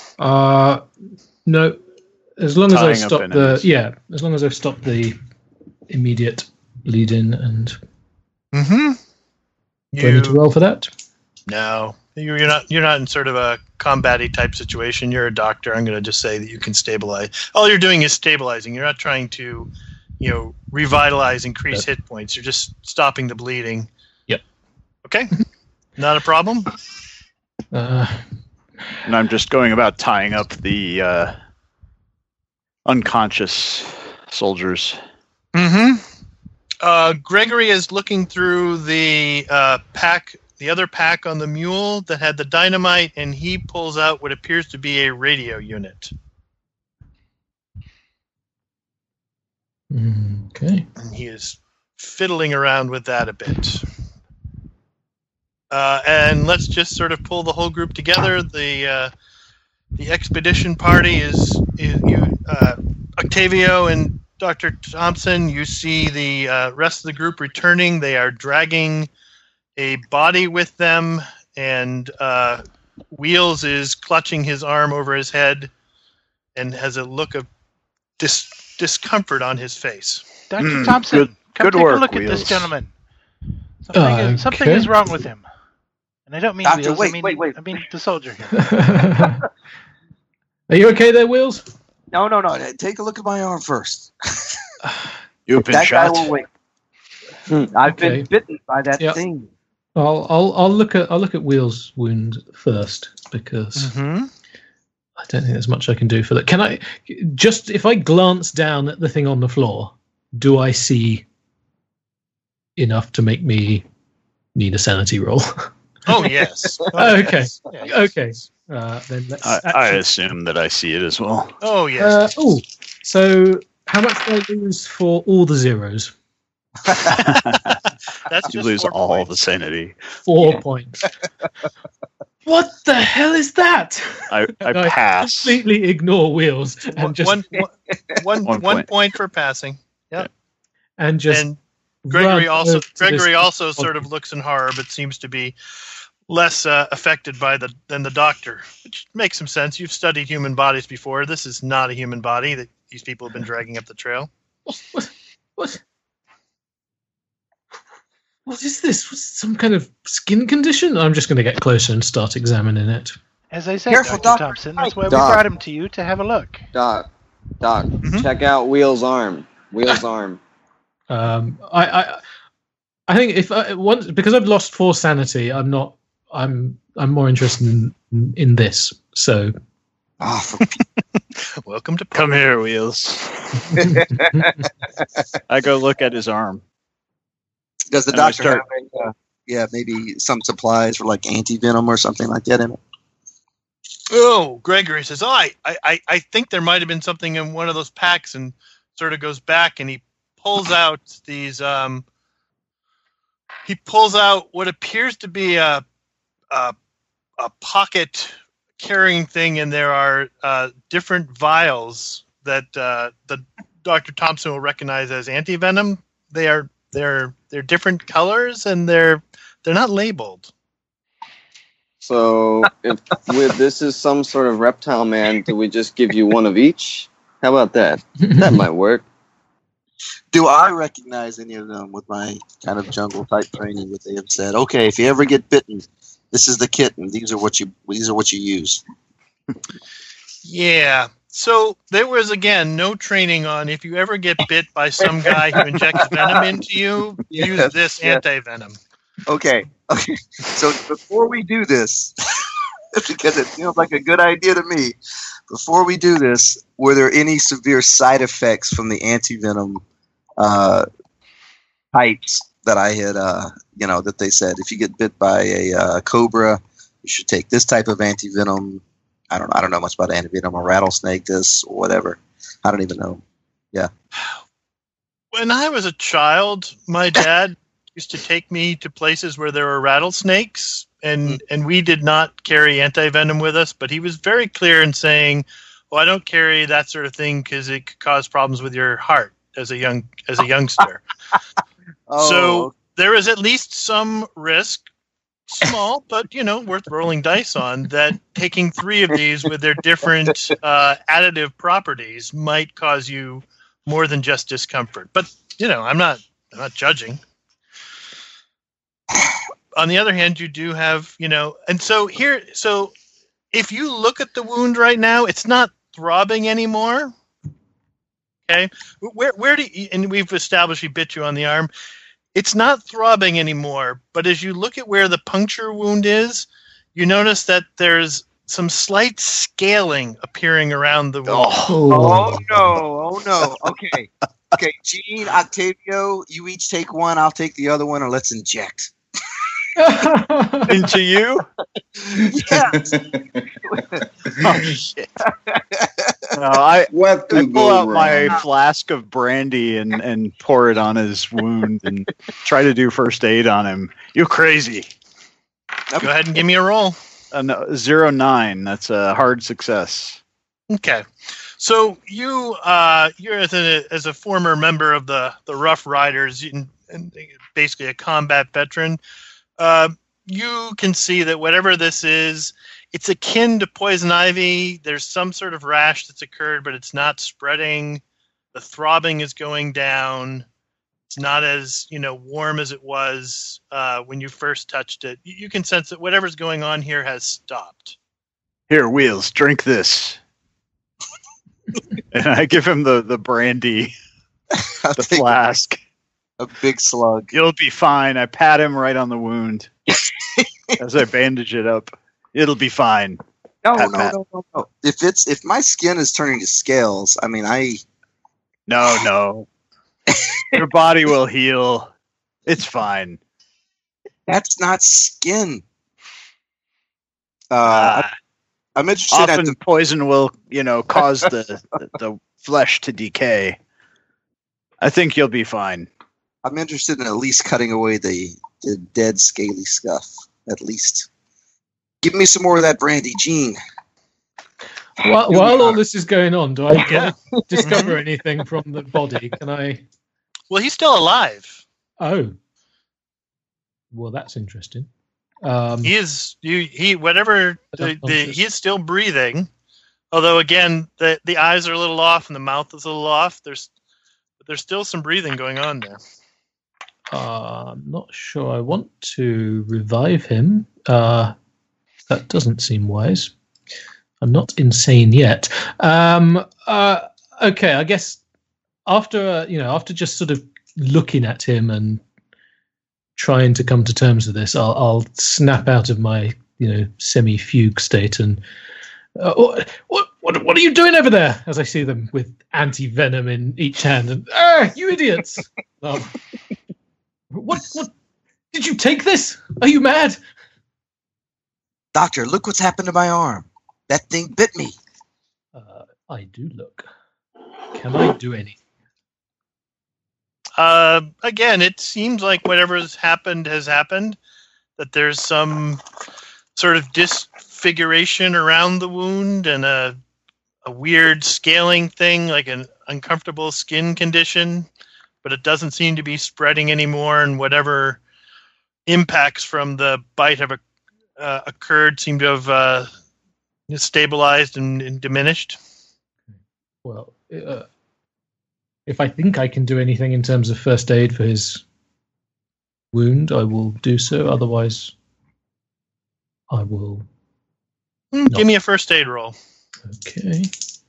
No. As long as I've Tying up stopped enemies. as long as I've stopped the immediate bleed-in, and Mm-hmm. do I need to roll for that? No, you're not in sort of a combat-y type situation. You're a doctor. I'm going to just say that you can stabilize. All you're doing is stabilizing. You're not trying to, revitalize, increase hit points. You're just stopping the bleeding. Yep. Okay. Not a problem. And I'm just going about tying up the unconscious soldiers. Mm-hmm. Gregory is looking through the pack, the other pack on the mule that had the dynamite, and he pulls out what appears to be a radio unit. Okay. And he is fiddling around with that a bit. And let's just sort of pull the whole group together. The expedition party is Octavio and Dr. Thompson. You see the rest of the group returning. They are dragging a body with them, and Wheels is clutching his arm over his head and has a look of discomfort on his face. Dr. Thompson, come good take work, a look Wheels. at this gentleman. Okay. Something is wrong with him. And I don't mean Doctor, Wheels, wait. I mean the soldier here. Are you okay there, Wheels? No. Take a look at my arm first. You've been That guy shot. will wait. I've Okay. been bitten by that Yep. thing. I'll look at Wheels' wound first, because Mm-hmm. I don't think there's much I can do for that. Can I just, if I glance down at the thing on the floor, do I see enough to make me need a sanity roll? Oh, yes. Okay. Yes. Okay. Then let's I actually- assume that I see it as well. Oh, yes. So how much do I lose for all the zeros? That's You just lose 4 all points. the sanity. 4 points. What the hell is that? I I pass. completely ignore Wheels and just One point for passing. and just And Gregory run also over to this- sort of looks in horror, but seems to be less affected by than the doctor, which makes some sense. You've studied human bodies before. This is not a human body that these people have been dragging up the trail. What is this? Some kind of skin condition? I'm just going to get closer and start examining it. As I said, Careful, Dr. Doctor. Thompson, that's why we Doc. brought him to you to have a look. Doc, Mhm. check out Wheel's arm. Wheel's arm. I think if once, because I've lost 4 sanity, I'm more interested in this. So Ah, Welcome to Come here, Wheels. I go look at his arm. does the And I doctor start- have maybe some supplies for like anti-venom or something like that in it? Oh, Gregory says, I think there might have been something in one of those packs, and sort of goes back and he pulls out these. He pulls out what appears to be a pocket carrying thing, and there are different vials that the Dr. Thompson will recognize as anti-venom. They're different colors, and they're not labeled. So if this is some sort of reptile man, do we just give you one of each? How about that? That might work. Do I recognize any of them with my kind of jungle type training that they have said? Okay, if you ever get bitten, this is the kitten. These are what you use. Yeah. So there was, again, no training on if you ever get bit by some guy who injects venom into you, use this anti-venom. Okay. So before we do this, because it feels like a good idea to me, before we do this, were there any severe side effects from the anti-venom types that I had, that they said if you get bit by a cobra, you should take this type of anti-venom. I don't know much about anti-venom, a rattlesnake, this or whatever. I don't even know. Yeah. When I was a child, my dad used to take me to places where there were rattlesnakes, and we did not carry anti-venom with us, but he was very clear in saying, well, I don't carry that sort of thing because it could cause problems with your heart as a youngster. So there is at least some risk, small, but worth rolling dice on, that taking 3 of these with their different additive properties might cause you more than just discomfort. But I'm not judging. On the other hand, you do have, and so if you look at the wound right now, it's not throbbing anymore. Okay, where do you, and we've established he bit you on the arm. It's not throbbing anymore, but as you look at where the puncture wound is, you notice that there's some slight scaling appearing around the wound. Oh no. Okay. Gene, Octavio, you each take one. I'll take the other one, and let's inject. Into you? Yes. Oh, shit. No, I pull out my flask of brandy and pour it on his wound and try to do first aid on him. You crazy. Go ahead and give me a roll. No, 09. That's a hard success. Okay. So you're as a former member of the Rough Riders and basically a combat veteran, you can see that whatever this is, it's akin to poison ivy. There's some sort of rash that's occurred, but it's not spreading. The throbbing is going down. It's not as warm as it was when you first touched it. You can sense that whatever's going on here has stopped. Here, Wheels, drink this. And I give him the brandy, the flask. A big slug. You'll be fine. I pat him right on the wound as I bandage it up. It'll be fine. No. If my skin is turning to scales, I mean, No. Your body will heal. It's fine. That's not skin. I'm interested. Often poison will, cause the flesh to decay. I think you'll be fine. I'm interested in at least cutting away the dead scaly scuff. At least. Give me some more of that brandy, Gene. While all this is going on, do I discover anything from the body? Can I? Well, he's still alive. Oh. Well, that's interesting. He is. He whatever. He is still breathing. Although again, the eyes are a little off and the mouth is a little off. There's still some breathing going on there. I'm not sure I want to revive him. That doesn't seem wise. I'm not insane yet. Okay, I guess after just sort of looking at him and trying to come to terms with this, I'll snap out of my semi-fugue state and What are you doing over there? As I see them with anti-venom in each hand. And, you idiots! What did you take this? Are you mad? Doctor, look what's happened to my arm. That thing bit me. I do look. Can I do anything? Again, it seems like whatever has happened, that there's some sort of disfiguration around the wound and a weird scaling thing, like an uncomfortable skin condition, but it doesn't seem to be spreading anymore, and whatever impacts from the bite have occurred seem to have stabilized and diminished. Well, if I think I can do anything in terms of first aid for his wound, I will do so. Otherwise, I will... Give me a first aid roll. Okay.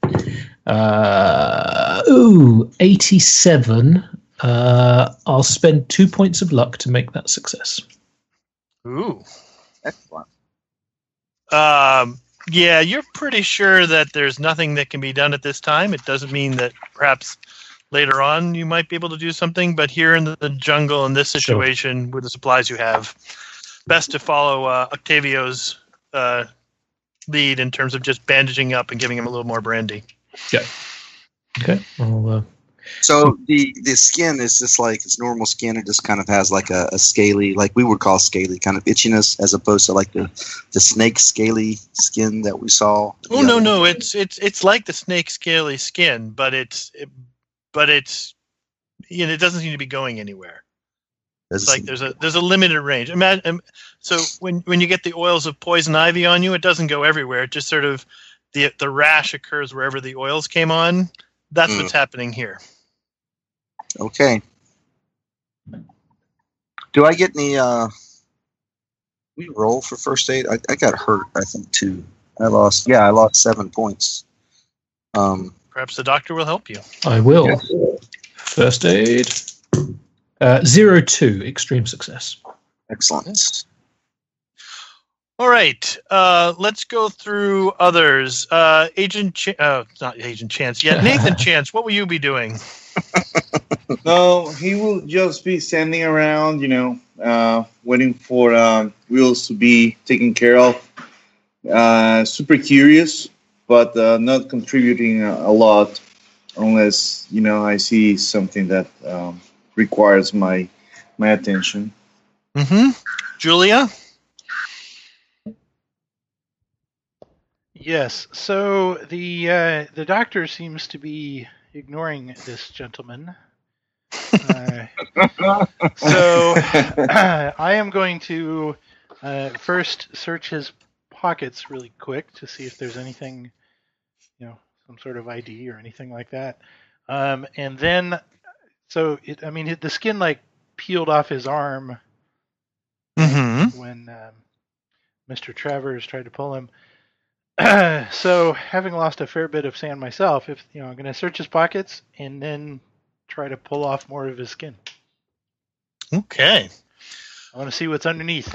87. I'll spend 2 points of luck to make that success. Ooh. Excellent. Yeah, you're pretty sure that there's nothing that can be done at this time. It doesn't mean that perhaps later on you might be able to do something, but here in the jungle, in this situation, with the supplies you have, best to follow Octavio's lead in terms of just bandaging up and giving him a little more brandy. Yeah. Okay. So the skin is just like it's normal skin. It just kind of has like a scaly, like we would call scaly, kind of itchiness, as opposed to like the snake scaly skin that we saw. Oh no! It's like the snake scaly skin, but it's it doesn't seem to be going anywhere. It's like there's a limited range. Imagine, so when you get the oils of poison ivy on you, it doesn't go everywhere. It just sort of the rash occurs wherever the oils came on. That's what's happening here. Okay. Do I get any? We roll for first aid. I got hurt. I think too. I lost 7 points. Perhaps the doctor will help you. I will. Yes. First aid. 0-2. Extreme success. Excellent. All right. Let's go through others. Not Agent Chance yet. Nathan Chance, what will you be doing? No, he will just be standing around, waiting for wheels to be taken care of. Super curious, but not contributing a lot unless, I see something that requires my attention. Mm-hmm. Julia? Yes, so the doctor seems to be ignoring this gentleman. So I am going to first search his pockets really quick to see if there's anything, some sort of ID or anything like that. And then, the skin like peeled off his arm when Mr. Travers tried to pull him. So, having lost a fair bit of sand myself, I'm going to search his pockets and then try to pull off more of his skin. Okay. I want to see what's underneath.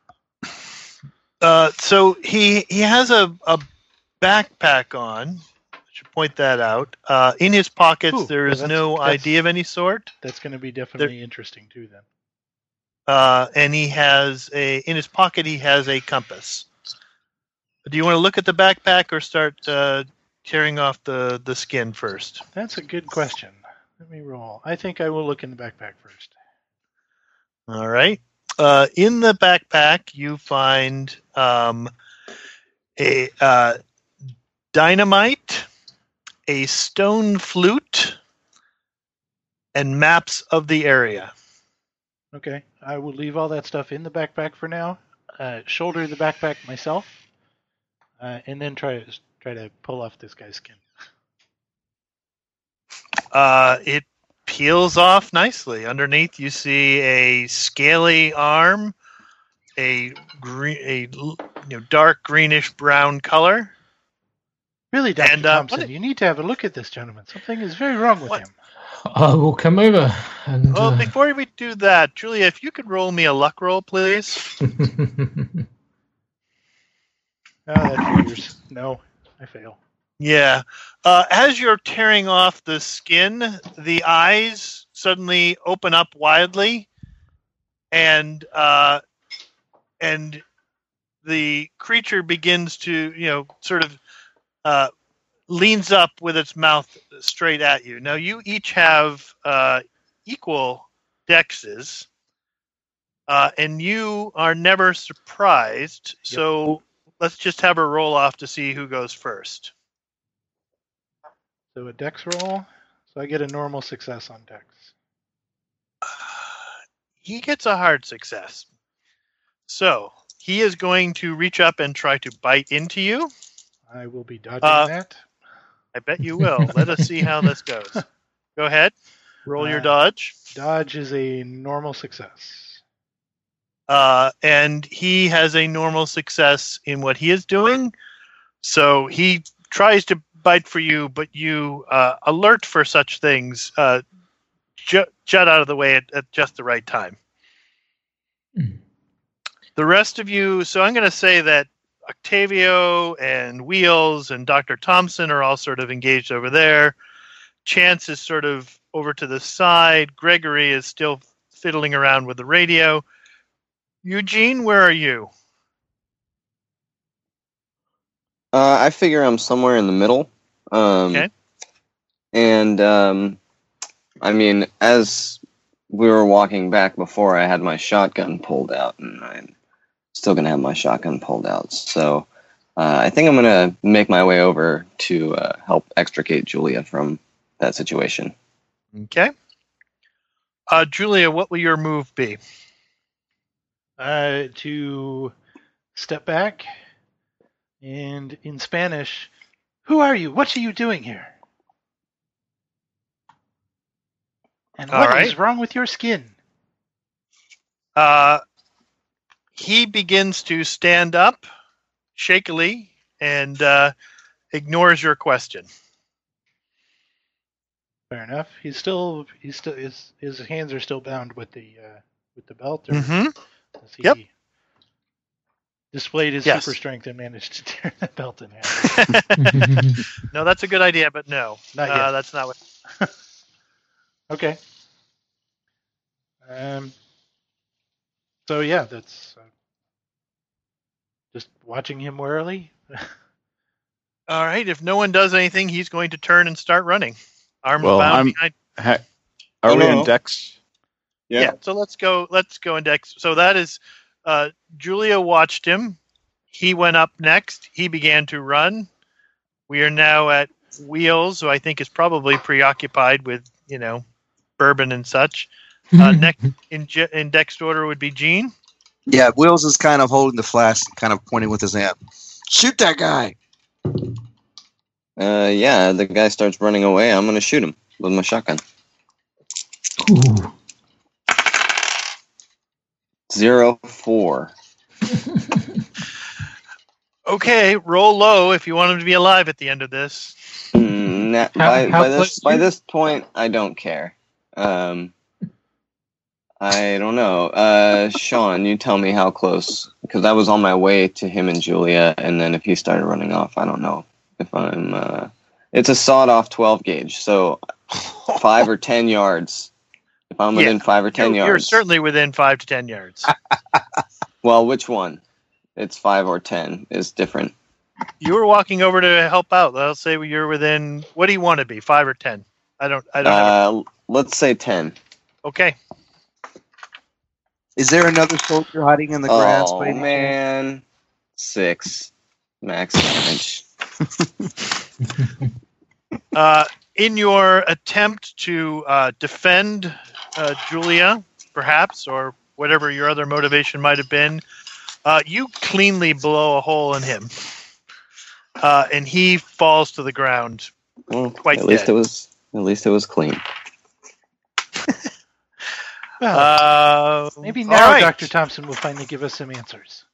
So he has a backpack on. I should point that out. In his pockets, there is no ID of any sort. That's going to be definitely interesting too, then. And he has in his pocket he has a compass. Do you want to look at the backpack or start tearing off the skin first? That's a good question. Let me roll. I think I will look in the backpack first. All right. In the backpack, you find a dynamite, a stone flute, and maps of the area. Okay. I will leave all that stuff in the backpack for now. Shoulder the backpack myself. And then try to pull off this guy's skin. It peels off nicely. Underneath, you see a scaly arm, a dark greenish brown color. Really, Dr. Thompson, you need to have a look at this gentleman. Something is very wrong with him. I will come over. And, well, before we do that, Julia, if you could roll me a luck roll, please. Oh, that figures. No. I fail. Yeah. As you're tearing off the skin, the eyes suddenly open up widely, and the creature begins to, sort of leans up with its mouth straight at you. Now, you each have equal dexes, and you are never surprised. Yep. So let's just have a roll off to see who goes first. So a dex roll. So I get a normal success on dex. He gets a hard success. So he is going to reach up and try to bite into you. I will be dodging that. I bet you will. Let us see how this goes. Go ahead. Roll your dodge. Dodge is a normal success. And he has a normal success in what he is doing. So he tries to bite for you, but you, alert for such things, jut out of the way at just the right time. The rest of you, so I'm going to say that Octavio and Wheels and Dr. Thompson are all sort of engaged over there. Chance is sort of over to the side. Gregory is still fiddling around with the radio. Eugene, where are you? I figure I'm somewhere in the middle. Okay. And, I mean, as we were walking back before, I had my shotgun pulled out, and I'm still going to have my shotgun pulled out. So I think I'm going to make my way over to help extricate Julia from that situation. Okay. Julia, what will your move be? To step back, and in Spanish, who are you? What are you doing here? And what is wrong with your skin? He begins to stand up shakily and ignores your question. Fair enough. His hands are still bound with the belt. Mm-hmm. He Yep. displayed his Yes. super strength and managed to tear the belt in half. No, that's a good idea, but no. Not yet. That's not what... Okay. So yeah, that's just watching him warily. All right, if no one does anything, he's going to turn and start running. Arms Well, bound behind. Are we Hello? in Dex? Yeah, so let's go index. So that is Julia watched him. He went up next. He began to run. We are now at Wheels, who I think is probably preoccupied with, bourbon and such. Next in Dex order would be Gene. Yeah, Wills is kind of holding the flask, kind of pointing with his hand. Shoot that guy! Yeah, the guy starts running away. I'm going to shoot him with my shotgun. Ooh. 0-4. Okay, roll low if you want him to be alive at the end of this. By this point, I don't care. I don't know. Sean, you tell me how close, because I was on my way to him and Julia, and then if he started running off, I don't know if I'm... It's a sawed-off 12 gauge, so 5 or 10 yards. If I'm within 5 or 10 yards... You're certainly within 5 to 10 yards. Well, which one? It's 5 or 10 is different. You were walking over to help out. Let's say you're within... What do you want to be, 5 or 10? I don't know. Let's say 10. Okay. Is there another soldier hiding in the grass? Oh, by any chance? man. 6. Max damage. In your attempt to defend Julia, perhaps, or whatever your other motivation might have been, you cleanly blow a hole in him, and he falls to the ground. Well, Quite at least dead. it was clean. Well, maybe all now right. Dr. Thompson will finally give us some answers.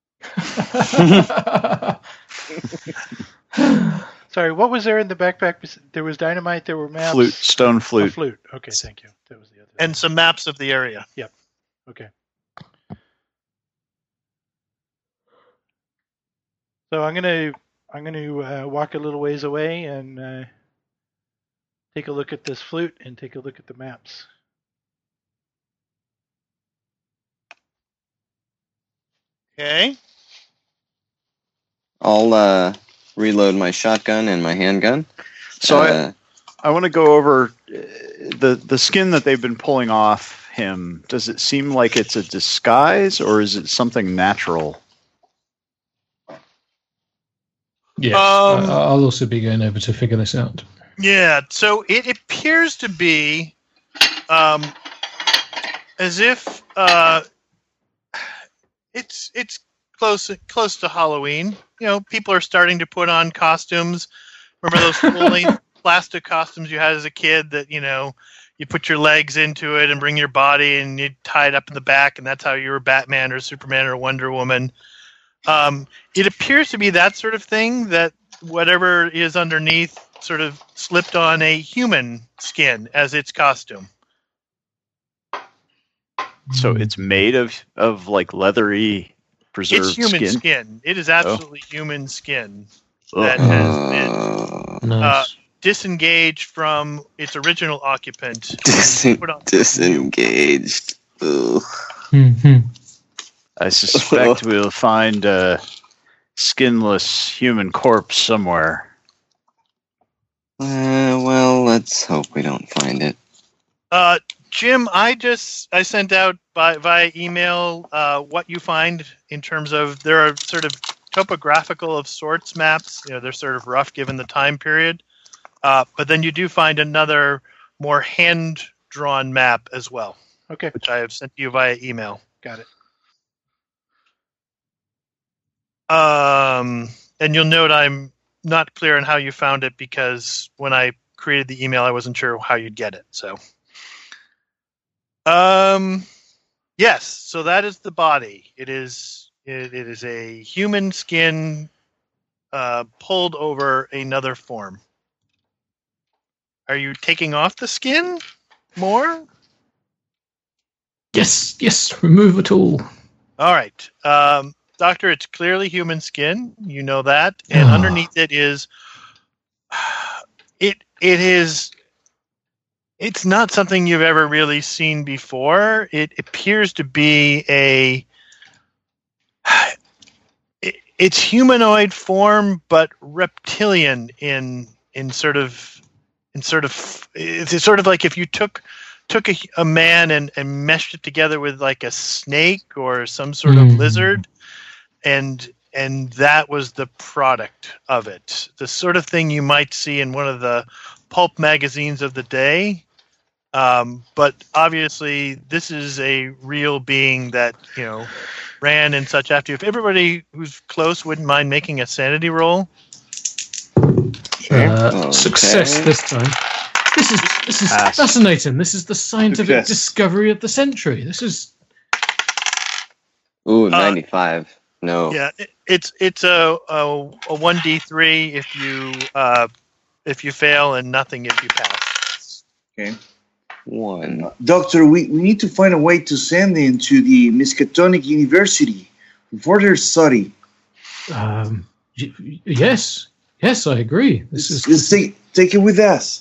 Sorry, what was there in the backpack? There was dynamite, there were maps. Flute, stone A flute. flute. Okay, thank you. That was the other And some maps of the area. Okay. So I'm going to I'm going to walk a little ways away and take a look at this flute and take a look at the maps. Okay. I'll reload my shotgun and my handgun. So I want to go over the skin that they've been pulling off him. Does it seem like it's a disguise, or is it something natural? Yes, Um, I'll also be going over to figure this out. Yeah, so it appears to be as if it's close to Halloween. You know, people are starting to put on costumes. Remember those full-length plastic costumes you had as a kid that, you know, you put your legs into it and bring your body and you tie it up in the back, and that's how you were Batman or Superman or Wonder Woman. It appears to be that sort of thing, that whatever is underneath sort of slipped on a human skin as its costume. So it's made of like leathery preserved It's human skin. skin. It is absolutely human skin that has been Nice. disengaged from its original occupant. Put on- Disengaged. Ugh. Mhm. I suspect we'll find a skinless human corpse somewhere. Well, let's hope we don't find it. Jim, I sent out via email what you find in terms of, there are sort of topographical of sorts maps. You know, they're sort of rough given the time period. But then you do find another more hand-drawn map as well, Okay, which I have sent you via email. got it. And you'll note I'm not clear on how you found it, because when I created the email, I wasn't sure how you'd get it. So, yes. So that is the body. It is a human skin pulled over another form. Are you taking off the skin more? Yes, remove it all. All right. Doctor, it's clearly human skin. You know that. And Ah. underneath it is... It's not something you've ever really seen before. It appears to be it's humanoid form, but reptilian in sort of it's sort of like if you took a man and meshed it together with like a snake or some sort of lizard, and that was the product of it. The sort of thing you might see in one of the pulp magazines of the day. But obviously, this is a real being that, you know, ran and such after you. If everybody who's close wouldn't mind making a sanity roll. Okay. Success this time. This is Pass. fascinating. This is the scientific Success. discovery of the century. This is Ooh, 95. No. Yeah, it's a 1d3 if you fail, and nothing if you pass. Okay. 1. Doctor, we need to find a way to send him to the Miskatonic University for further study. yes, I agree. This is Let's take it with us.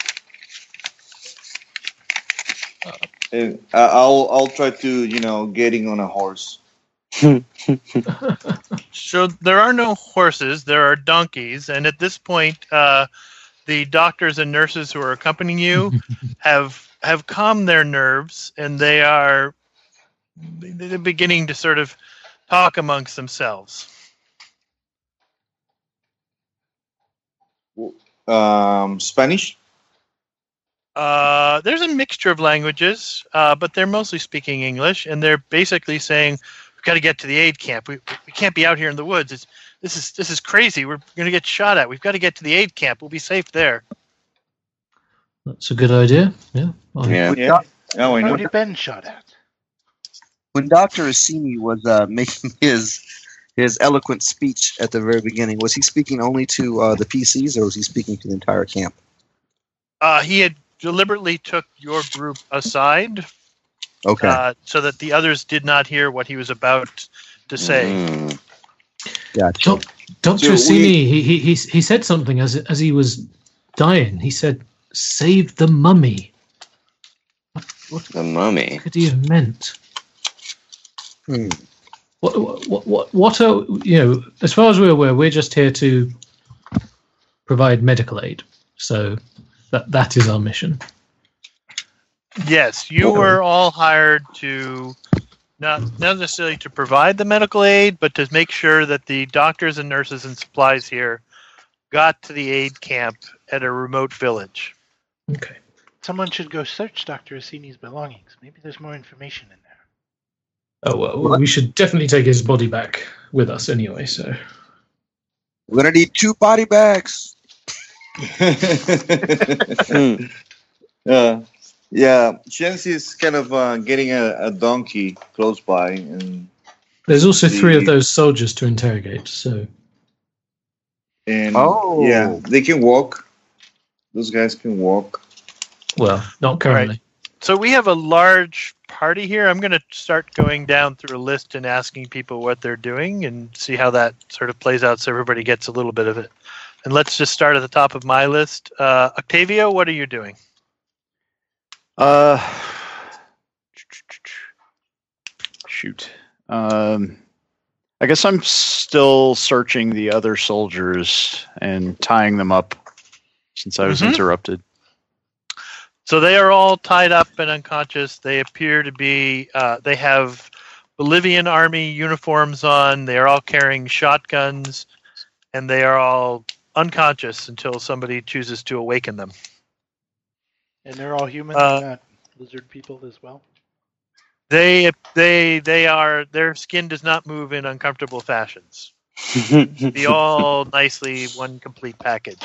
And I'll try to, getting on a horse. So there are no horses, there are donkeys, and at this point, the doctors and nurses who are accompanying you have calmed their nerves, and they're beginning to sort of talk amongst themselves. Spanish? There's a mixture of languages, but they're mostly speaking English, and they're basically saying, "We've got to get to the aid camp. We can't be out here in the woods. This is crazy. We're going to get shot at. We've got to get to the aid camp. We'll be safe there." that's a good idea. Yeah. Yeah. Yeah. Oh, I How know. have you been shot at? When Dr. Assini was making his eloquent speech at the very beginning, was he speaking only to the PCs, or was he speaking to the entire camp? He had deliberately took your group aside, Okay, so that the others did not hear what he was about to say. Mm. gotcha. So Dr. So Orsini, he said something as he was dying. He said, "Save the mummy." The mummy. What could he have meant? Hmm. What are, as far as we're aware, we're just here to provide medical aid. So that is our mission. Yes, you were all hired to not necessarily to provide the medical aid, but to make sure that the doctors and nurses and supplies here got to the aid camp at a remote village. Okay. Someone should go search Dr. Orsini's belongings. Maybe there's more information in there. Oh, well, we should definitely take his body back with us anyway, so... We're gonna need 2 body bags. Yeah, Chance is kind of getting a donkey close by, and There's also 3 of those soldiers to interrogate, so... Oh. yeah, they can walk. Those guys can walk. Well, not currently. So we have a large party here. I'm going to start going down through a list and asking people what they're doing and see how that sort of plays out so everybody gets a little bit of it. And let's just start at the top of my list. Octavio, what are you doing? Shoot. I guess I'm still searching the other soldiers and tying them up since I was interrupted. So they are all tied up and unconscious. They appear to be, they have Bolivian army uniforms on. They are all carrying shotguns, and they are all unconscious until somebody chooses to awaken them. And they're all human, not lizard people as well? They are, their skin does not move in uncomfortable fashions. Be all nicely one complete package.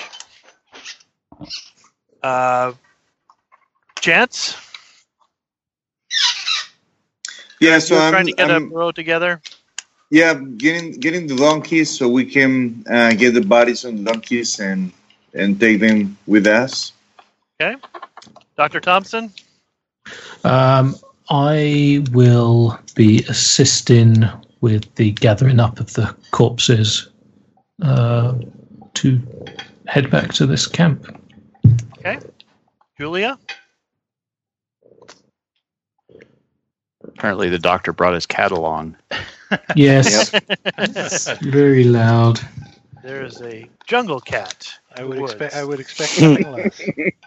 Chance? Yeah, so You're trying to get a burrow together? Yeah, getting the donkeys so we can get the bodies on the donkeys and take them with us. Okay. Dr. Thompson? I will be assisting with the gathering up of the corpses to head back to this camp. Okay. Julia? Apparently the doctor brought his cat along. Yes. It's very loud. There is a jungle cat. I would expect nothing less.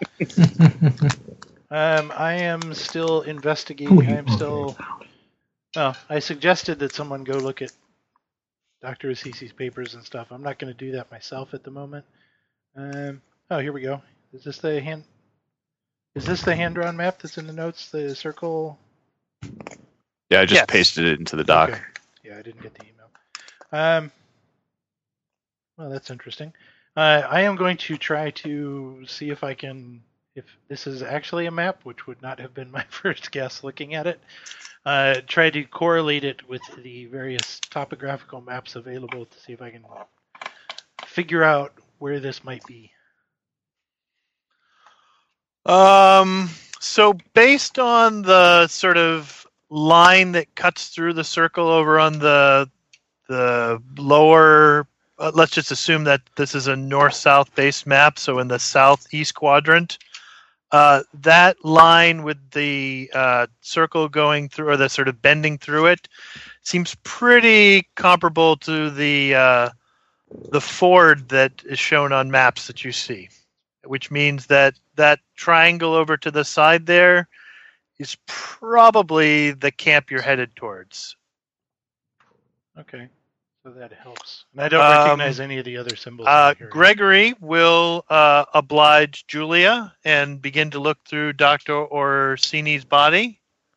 I am still investigating. I am still. Well, I suggested that someone go look at Dr. Assisi's papers and stuff. I'm not going to do that myself at the moment. Oh, here we go. Is this the hand-drawn map that's in the notes? The circle. Yeah, I just pasted it into the doc. Okay. Yeah, I didn't get the email. Well, that's interesting. I am going to try to see if I can, if this is actually a map, which would not have been my first guess looking at it, try to correlate it with the various topographical maps available to see if I can figure out where this might be. So based on the sort of line that cuts through the circle over on the lower, let's just assume that this is a north-south based map, so in the southeast quadrant, that line with the circle going through, or the sort of bending through it, seems pretty comparable to the ford that is shown on maps that you see, which means that that triangle over to the side there is probably the camp you're headed towards. Okay, so that helps. And I don't recognize any of the other symbols. Here. Gregory will oblige Julia and begin to look through Dr. Orsini's body.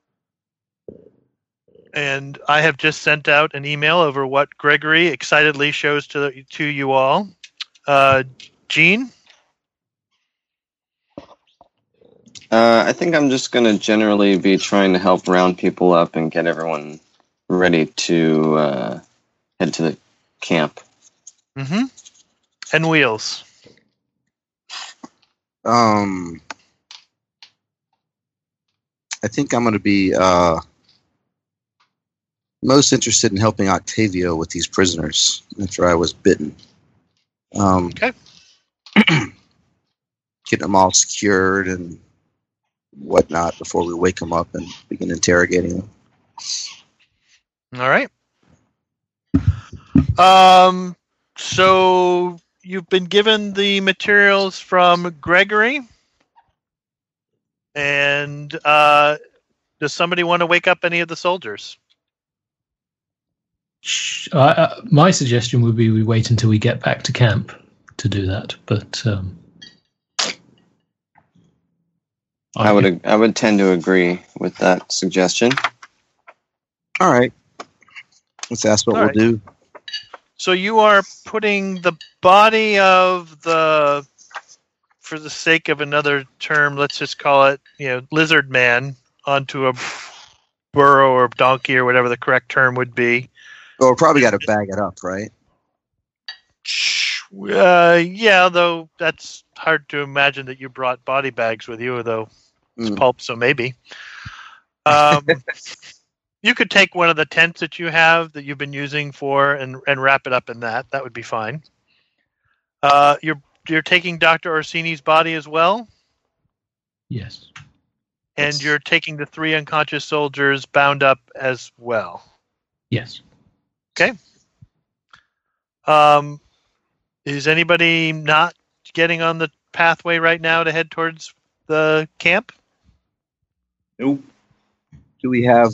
And I have just sent out an email over what Gregory excitedly shows to you all. Gene? I think I'm just going to generally be trying to help round people up and get everyone ready to head to the camp. Mm-hmm. And Wheels? I think I'm going to be most interested in helping Octavio with these prisoners after I was bitten. Okay. Getting them all secured and whatnot before we wake them up and begin interrogating them. All right. So you've been given the materials from Gregory, and does somebody want to wake up any of the soldiers? My suggestion would be we wait until we get back to camp to do that. But I would tend to agree with that suggestion. All right. That's what we'll do. So you are putting the body of the, for the sake of another term, let's just call it, lizard man, onto a burro or donkey or whatever the correct term would be. Well, we probably got to bag it up, right? Yeah, though that's hard to imagine that you brought body bags with you, though it's pulp, so maybe. You could take one of the tents that you have that you've been using for and wrap it up in that. That would be fine. You're taking Dr. Orsini's body as well? Yes. And you're taking the 3 unconscious soldiers bound up as well? Yes. Okay. Is anybody not getting on the pathway right now to head towards the camp? Nope. Do we have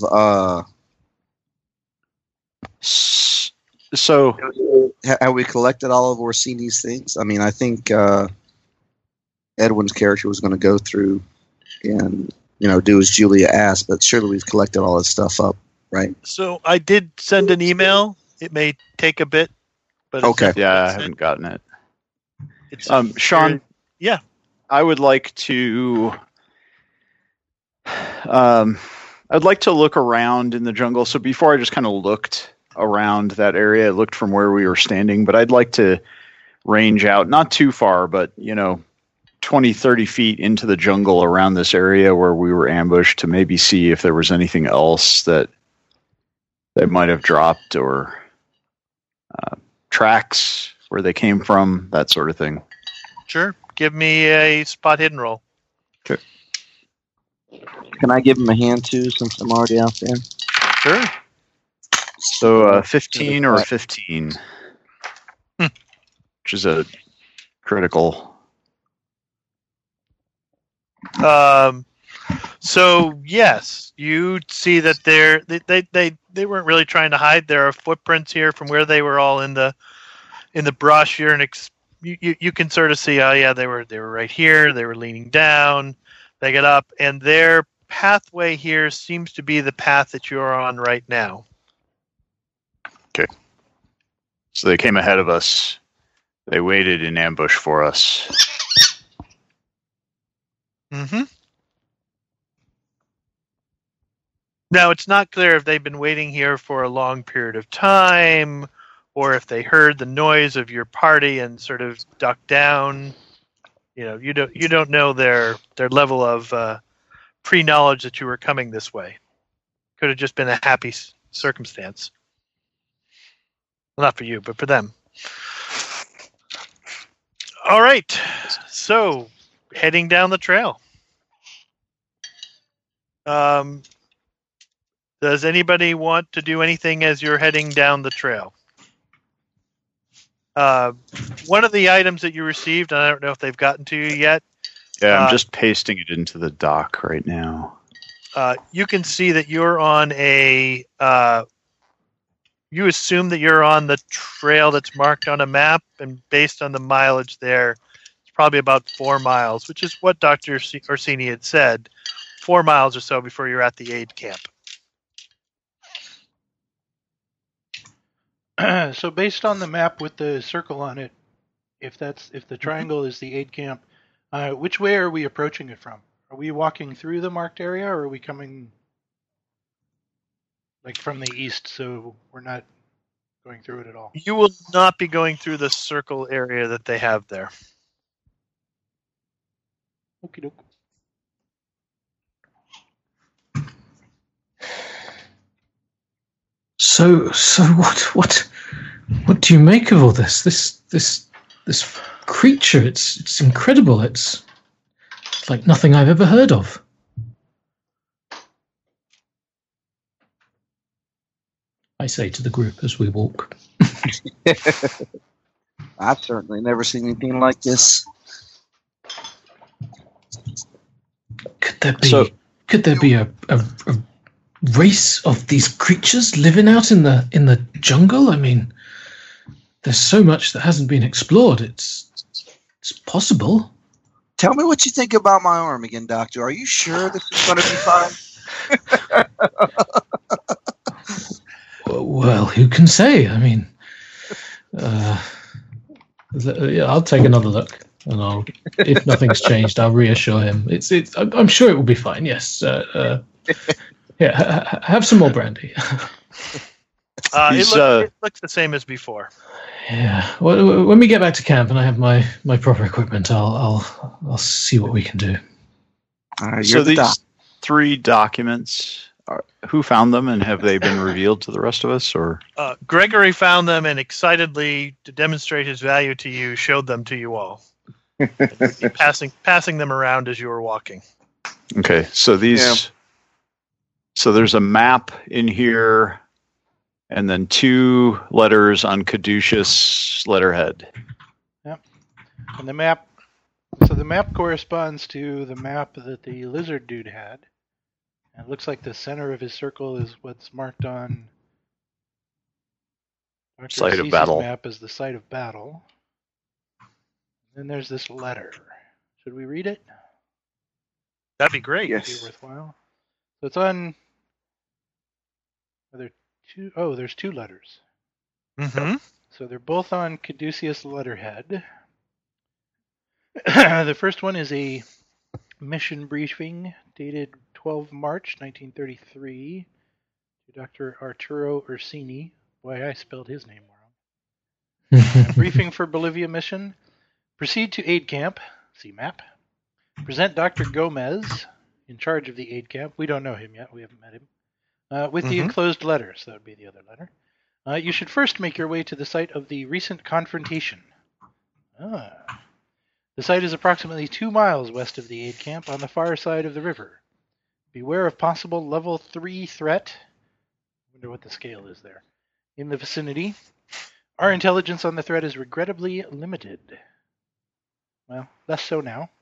So have we collected all of Orsini's things? I mean, I think Edwin's character was going to go through and do as Julia asked, but surely we've collected all his stuff up, right? So I did send an email. It may take a bit, but okay. Yeah, I haven't gotten it. Sean. Yeah, I would like to. I'd like to look around in the jungle. So before I just kind of looked around that area, I looked from where we were standing, but I'd like to range out, not too far, but 20, 30 feet into the jungle around this area where we were ambushed to maybe see if there was anything else that they might have dropped or tracks where they came from, that sort of thing. Sure. Give me a spot hidden roll. Okay. Can I give him a hand too, since I'm already out there? Sure. So 15 or 15, which is a critical. So yes, you see that they weren't really trying to hide. There are footprints here from where they were all in the brush here, and you can sort of see. Oh yeah, they were right here. They were leaning down. They get up, and their pathway here seems to be the path that you're on right now. Okay. So they came ahead of us. They waited in ambush for us. Mm-hmm. Now, it's not clear if they've been waiting here for a long period of time, or if they heard the noise of your party and sort of ducked down. You don't know their level of pre-knowledge that you were coming this way. Could have just been a happy circumstance. Well, not for you, but for them. All right. So, heading down the trail. Does anybody want to do anything as you're heading down the trail? One of the items that you received, and I don't know if they've gotten to you yet. Yeah, I'm just pasting it into the dock right now. You can see that you're on a... you assume that you're on the trail that's marked on a map, and based on the mileage there, it's probably about 4 miles, which is what Dr. Orsini had said. 4 miles or so before you're at the aid camp. So based on the map with the circle on it, if the triangle is the aid camp, which way are we approaching it from? Are we walking through the marked area, or are we coming from the east, so we're not going through it at all? You will not be going through the circle area that they have there. Okie doke. So what do you make of all this? This creature, it's incredible. It's like nothing I've ever heard of. I say to the group as we walk. I've certainly never seen anything like this. Could there be a race of these creatures living out in the jungle? I mean, there's so much that hasn't been explored. It's possible. Tell me what you think about my arm again, Doctor. Are you sure this is going to be fine? Well, who can say? I mean, I'll take another look, and if nothing's changed, I'll reassure him. I'm sure it will be fine. Yes. Yeah. Have some more brandy. It looks the same as before. Yeah. Well, when we get back to camp and I have my proper equipment, I'll see what we can do. So these 3 documents, who found them, and have they been revealed to the rest of us? Or Gregory found them and excitedly, to demonstrate his value to you, showed them to you all, passing them around as you were walking. Okay, so these. Yeah. So there's a map in here, and then 2 letters on caduceus letterhead. Yep. And the map. So the map corresponds to the map that the lizard dude had. And it looks like the center of his circle is what's marked on Dr. Site of Cease's battle. Map as the site of battle. And then there's this letter. Should we read it? That'd be great. Yes. It'd be worthwhile. So it's on. Are there 2? Oh, there's 2 letters. Mm-hmm. So they're both on caduceus letterhead. The first one is a mission briefing dated 12 March 1933 to Dr. Arturo Ursini. Boy, I spelled his name wrong. Briefing for Bolivia mission. Proceed to aid camp. See map. Present Dr. Gomez, in charge of the aid camp. We don't know him yet. We haven't met him. With the enclosed letter. So that would be the other letter. You should first make your way to the site of the recent confrontation. The site is approximately 2 miles west of the aid camp on the far side of the river. Beware of possible level 3 threat. I wonder what the scale is there. In the vicinity. Our intelligence on the threat is regrettably limited. Well, less so now.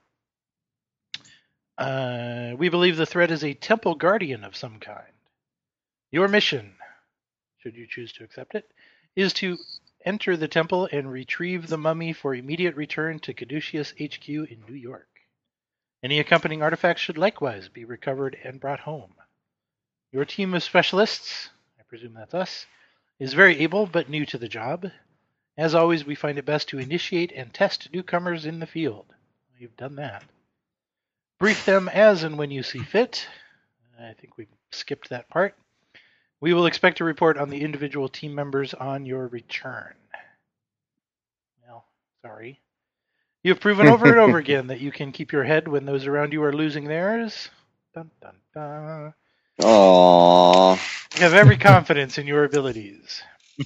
We believe the threat is a temple guardian of some kind. Your mission, should you choose to accept it, is to enter the temple and retrieve the mummy for immediate return to Caduceus HQ in New York. Any accompanying artifacts should likewise be recovered and brought home. Your team of specialists, I presume that's us, is very able but new to the job. As always, we find it best to initiate and test newcomers in the field. We've done that. Brief them as and when you see fit. I think we skipped that part. We will expect a report on the individual team members on your return. Well, sorry. You have proven over and over again that you can keep your head when those around you are losing theirs. Dun, dun, dun. Aww. You have every confidence in your abilities.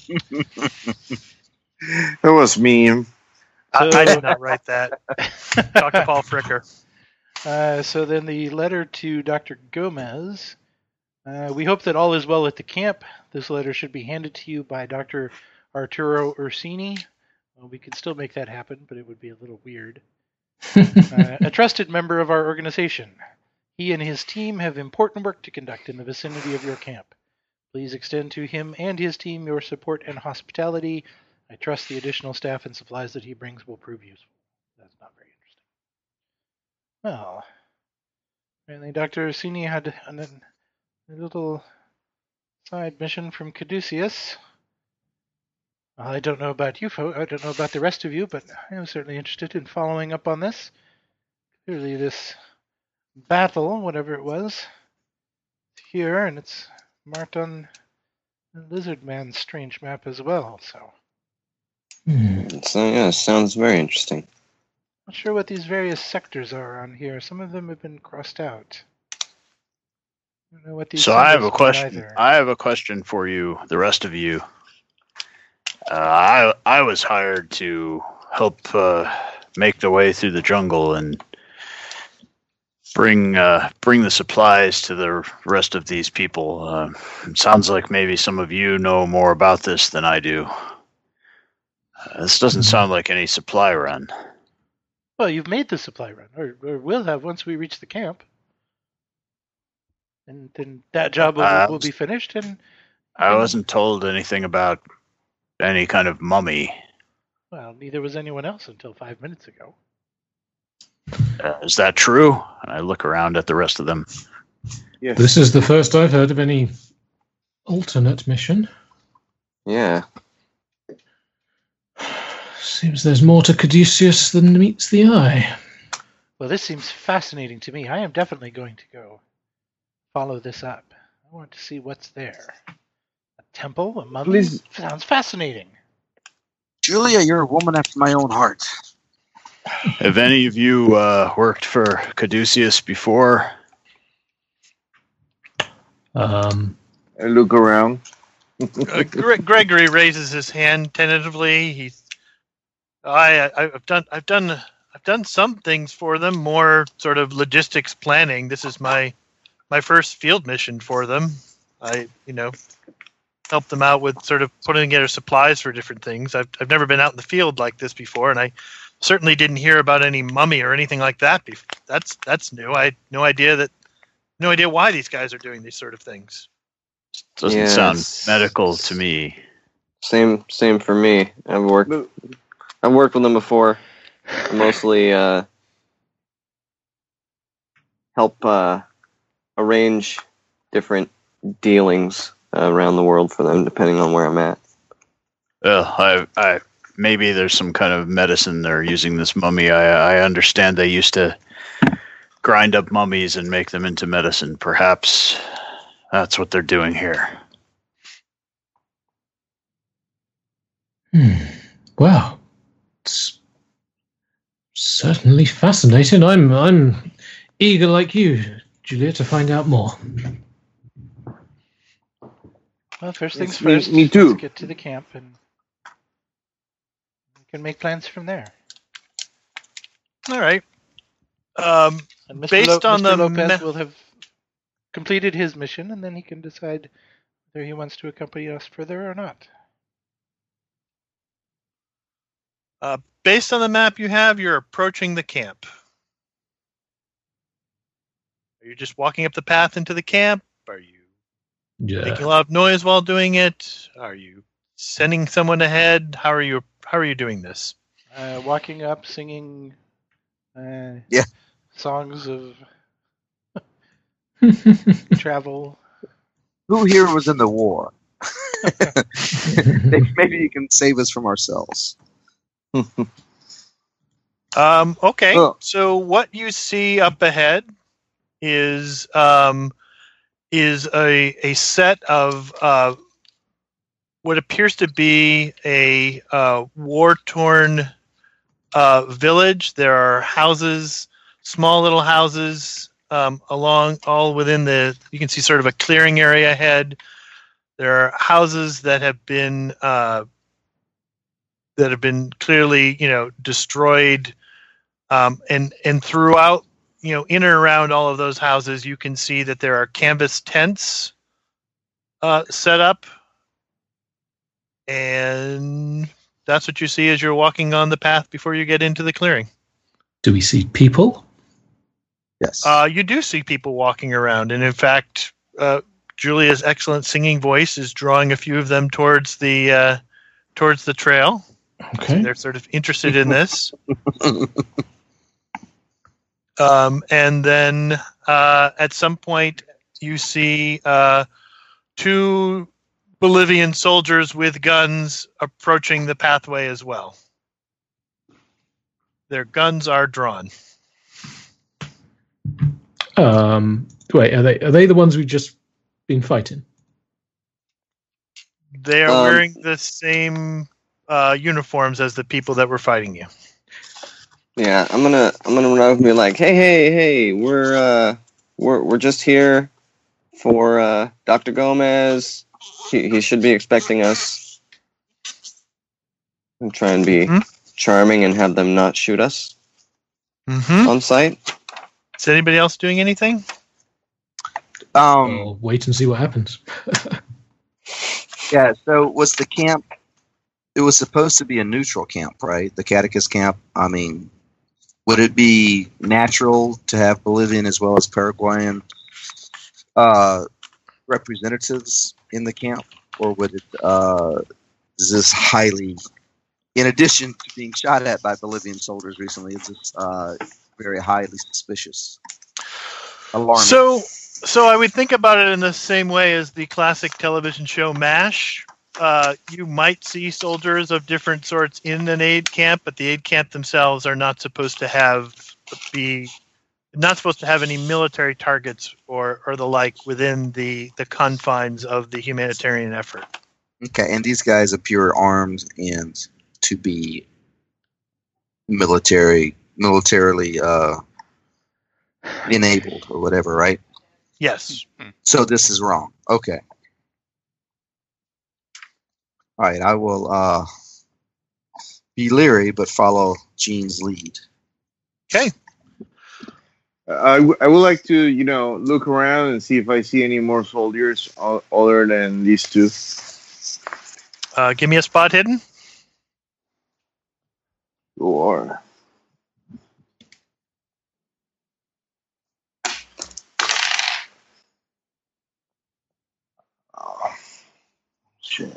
That was mean. I did not write that. Talk to Paul Fricker. So then the letter to Dr. Gomez. We hope that all is well at the camp. This letter should be handed to you by Dr. Arturo Ursini. Well, we could still make that happen, but it would be a little weird. A trusted member of our organization. He and his team have important work to conduct in the vicinity of your camp. Please extend to him and his team your support and hospitality. I trust the additional staff and supplies that he brings will prove useful. That's not very interesting. Well, apparently Dr. Ursini had a little side mission from Caduceus. I don't know about you folks. I don't know about the rest of you, but I am certainly interested in following up on this. Clearly this battle, whatever it was, is here, and it's marked on the Lizard Man's strange map as well, so. So, yeah, sounds very interesting. Not sure what these various sectors are on here. Some of them have been crossed out. don't know what these So I have a symbols mean question. either. I have a question for you, the rest of you. I was hired to help make the way through the jungle and bring the supplies to the rest of these people. It sounds like maybe some of you know more about this than I do. This doesn't sound like any supply run. Well, you've made the supply run, or will have once we reach the camp. And then that job will be finished. And I wasn't told anything about any kind of mummy. well, neither was anyone else until 5 minutes ago. Is that true? And I look around at the rest of them. Yes. This is the first I've heard of any alternate mission. Yeah. Seems there's more to Caduceus than meets the eye. Well, this seems fascinating to me. I am definitely going to go follow this up. I want to see what's there. A temple, a mummy? Please. Sounds fascinating. Julia, you're a woman after my own heart. Have any of you worked for Caduceus before? I look around. Gregory raises his hand tentatively. I've done some things for them, more sort of logistics planning. This is my first field mission for them. I help them out with sort of putting together supplies for different things. I've never been out in the field like this before, and I certainly didn't hear about any mummy or anything like that. That's new. I had no idea why these guys are doing these sort of things. Doesn't sound medical to me. Same for me. I've worked with them before. I mostly help arrange different dealings around the world for them, depending on where I'm at. I maybe there's some kind of medicine they're using this mummy. I understand they used to grind up mummies and make them into medicine. Perhaps that's what they're doing here. Wow. It's certainly fascinating. I'm eager like you, Julia, to find out more. Well, first things Yes, first. me too. Let's get to the camp and we can make plans from there. All right. And Mr. Based on Mr. the Lopez will have completed his mission, and then he can decide whether he wants to accompany us further or not. Based on the map you have, you're approaching the camp. Are you just walking up the path into the camp? Are you making a lot of noise while doing it? Are you sending someone ahead? How are you doing this? Walking up, singing songs of travel. Who here was in the war? Maybe you can save us from ourselves. Okay. Oh. So what you see up ahead is a set of what appears to be a war-torn village. There are houses, small little houses along all within the. You can see sort of a clearing area ahead. There are houses that have been clearly, destroyed, and throughout, in and around all of those houses, you can see that there are canvas tents set up, and that's what you see as you're walking on the path before you get into the clearing. Do we see people? Yes. You do see people walking around, and in fact, Julia's excellent singing voice is drawing a few of them towards the trail. Okay. They're sort of interested in this. And then at some point, you see two Bolivian soldiers with guns approaching the pathway as well. Their guns are drawn. Wait, are they the ones we've just been fighting? They are wearing the same uniforms as the people that were fighting you. Yeah, I'm gonna run over and be like, hey, we're just here for Dr. Gomez. He should be expecting us. And try and be charming and have them not shoot us on sight. Is anybody else doing anything? I'll wait and see what happens. Yeah, so was the camp, it was supposed to be a neutral camp, right? The Catechist camp. I mean, would it be natural to have Bolivian as well as Paraguayan representatives in the camp? Or would it, is this highly, in addition to being shot at by Bolivian soldiers recently, is this very highly suspicious? Alarming. So I would think about it in the same way as the classic television show MASH. You might see soldiers of different sorts in an aid camp, but the aid camp themselves are not supposed to have any military targets or the like within the confines of the humanitarian effort. Okay, and these guys appear armed and to be militarily enabled or whatever, right? Yes. So this is wrong. Okay. All right, I will be leery, but follow Gene's lead. Okay. I would like to, look around and see if I see any more soldiers other than these two. Give me a spot hidden. Sure. Oh, shit.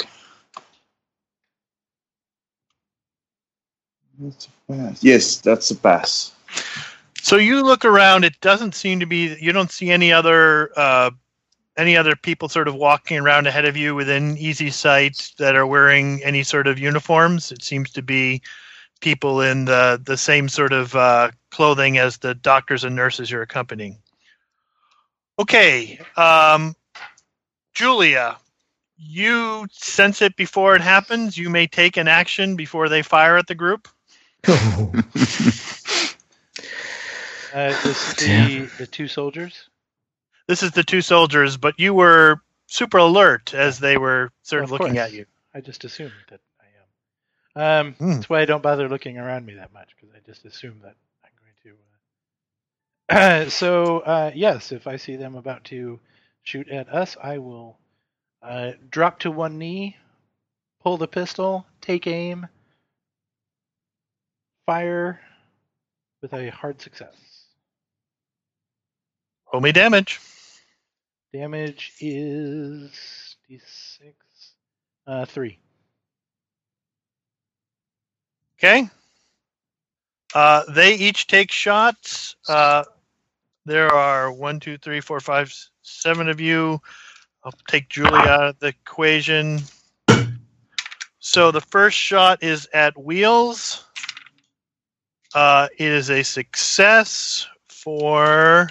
That's a pass. Yes, that's a pass. So you look around. It doesn't seem to be. You don't see any other people sort of walking around ahead of you within easy sight that are wearing any sort of uniforms. It seems to be people in the same sort of clothing as the doctors and nurses you're accompanying. Okay, Julia, you sense it before it happens. You may take an action before they fire at the group. This is the two soldiers? This is the two soldiers, but you were super alert as they were sort of looking at you. I just assumed that I am. That's why I don't bother looking around me that much, because I just assume that I'm going to... So, yes, if I see them about to shoot at us, I will drop to one knee, pull the pistol, take aim, fire with a hard success. Roll me damage. Damage is D6, 3. Okay. They each take shots. There are 1, 2, 3, 4, 5, 7 of you. I'll take Julia out of the equation. So the first shot is at Wheels. It is a success for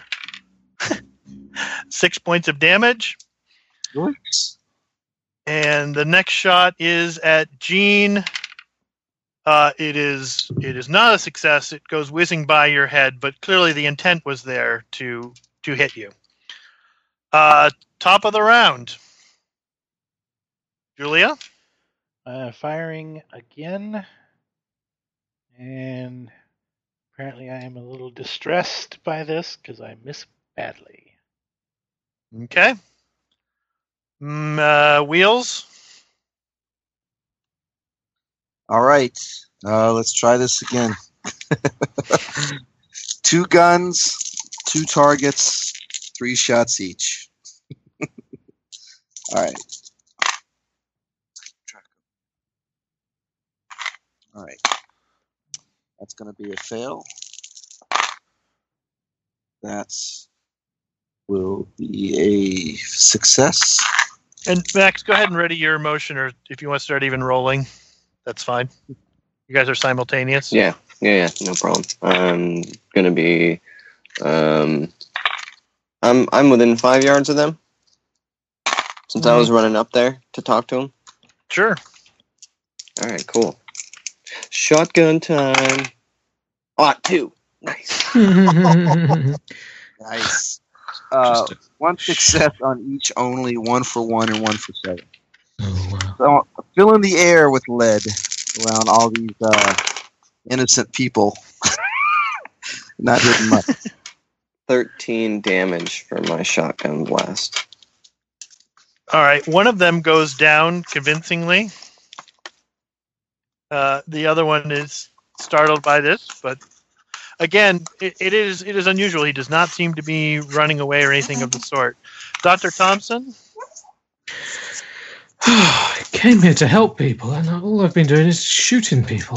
6 points of damage. Nice. And the next shot is at Gene. It is not a success. It goes whizzing by your head, but clearly the intent was there to hit you. Top of the round. Julia? Firing again. And apparently I am a little distressed by this because I miss badly. Okay. Wheels? All right, let's try this again. 2 guns, 2 targets, 3 shots each. All right. All right. That's going to be a fail. That's will be a success. And Max, go ahead and ready your motion, or if you want to start even rolling, that's fine. You guys are simultaneous? Yeah, no problem. I'm gonna be, I'm within 5 yards of them, since I was running up there to talk to them. Sure. All right, cool. Shotgun time. 2. Nice. Nice. one success on each only, 1 for 1 and 1 for 7. Oh, wow. So filling the air with lead around all these innocent people. Not hitting much. 13 damage for my shotgun blast. All right, one of them goes down convincingly. The other one is startled by this, but again, it is unusual. He does not seem to be running away or anything of the sort. Dr. Thompson? I came here to help people, and all I've been doing is shooting people.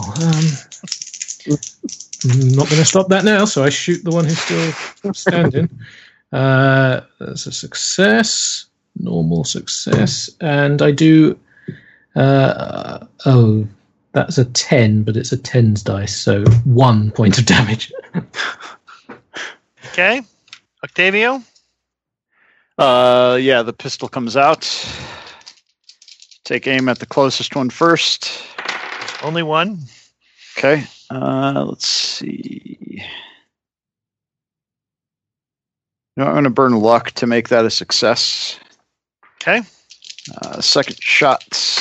I'm not going to stop that now, so I shoot the one who's still standing. That's a success, normal success, and I do... that's a 10, but it's a 10's dice, so 1 point of damage. Okay. Octavio? Yeah, the pistol comes out. Take aim at the closest one first. Only one. Okay. Let's see. I'm going to burn luck to make that a success. Okay. Second shot.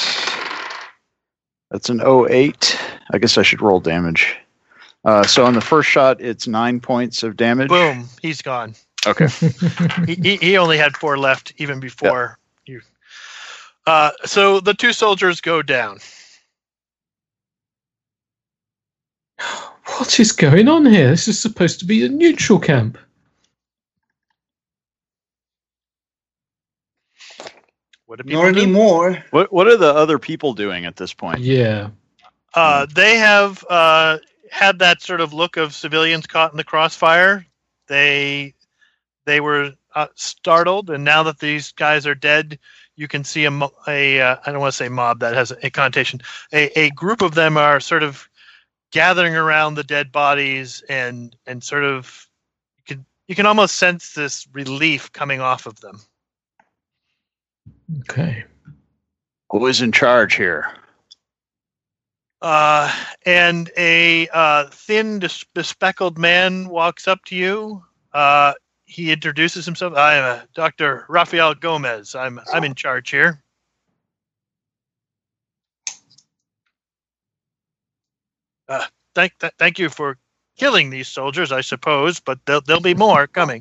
That's an 08. I guess I should roll damage. So on the first shot, it's 9 points of damage. Boom. He's gone. Okay. He only had 4 left even before you. So the 2 soldiers go down. What is going on here? This is supposed to be a neutral camp. What do people Not do? anymore. What are the other people doing at this point? Yeah. They have had that sort of look of civilians caught in the crossfire. They were startled, and now that these guys are dead, you can see I don't want to say mob, that has a connotation. A group of them are sort of gathering around the dead bodies, and sort of you can almost sense this relief coming off of them. Okay. Who is in charge here? And a thin, bespectacled man walks up to you. He introduces himself. I'm Dr. Rafael Gomez. I'm in charge here. Thank you for killing these soldiers, I suppose, but there'll be more coming.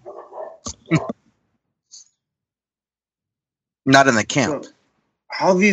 Not in the camp. How did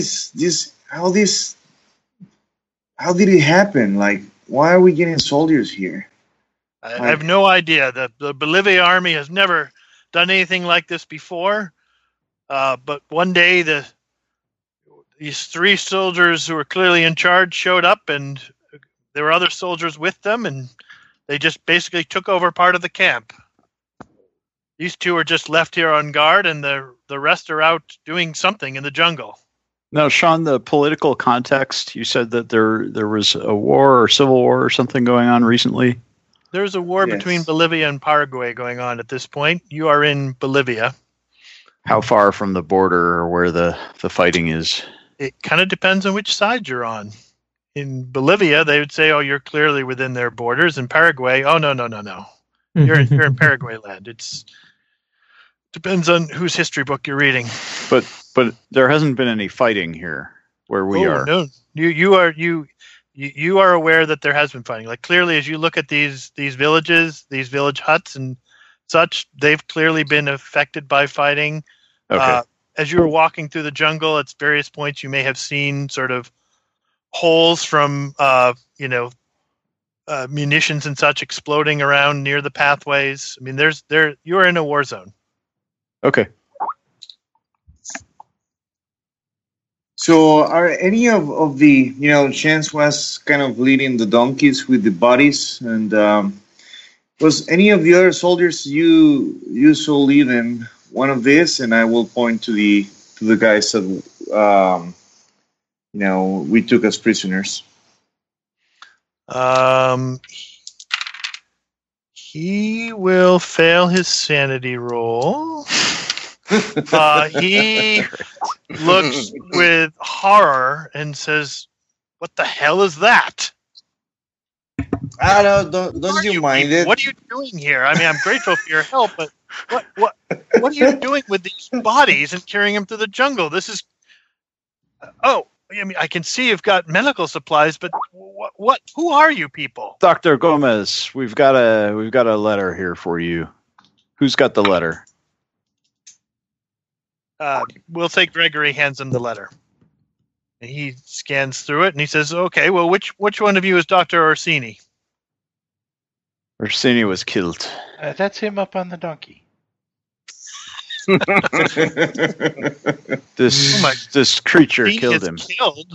it happen? Like, why are we getting soldiers here? I have no idea. The Bolivia army has never done anything like this before. But one day these 3 soldiers who were clearly in charge showed up, and there were other soldiers with them, and they just basically took over part of the camp. These 2 are just left here on guard, and the rest are out doing something in the jungle. Now, Sean, the political context, you said that there was a war or civil war or something going on recently. There's a war between Bolivia and Paraguay going on at this point. You are in Bolivia. How far from the border or where the fighting is? It kind of depends on which side you're on. In Bolivia, they would say, "Oh, you're clearly within their borders." In Paraguay, "Oh, no. You're in Paraguay land." It depends on whose history book you're reading. But there hasn't been any fighting here where we are. No, you are aware that there has been fighting. Like, clearly, as you look at these villages, these village huts and such, they've clearly been affected by fighting. Okay. As you were walking through the jungle, at various points, you may have seen sort of holes from munitions and such exploding around near the pathways. I mean, you are in a war zone. Okay. So are any of the, Chance was kind of leading the donkeys with the bodies, and was any of the other soldiers you saw leading one of these? And I will point to the guys that we took as prisoners. He will fail his sanity roll. He looks with horror and says, "What the hell is that? Don't you mind it? What are you doing here? I mean, I'm grateful for your help, but What are you doing with these bodies and carrying them through the jungle? This is. Oh, I mean, I can see you've got medical supplies, but what? Who are you people? Dr. Gomez, we've got a letter here for you. Who's got the letter? We'll say Gregory hands him the letter. And he scans through it and he says, "Okay, well, which one of you is Dr. Orsini?" Orsini was killed. That's him up on the donkey. This creature He killed is him. Killed.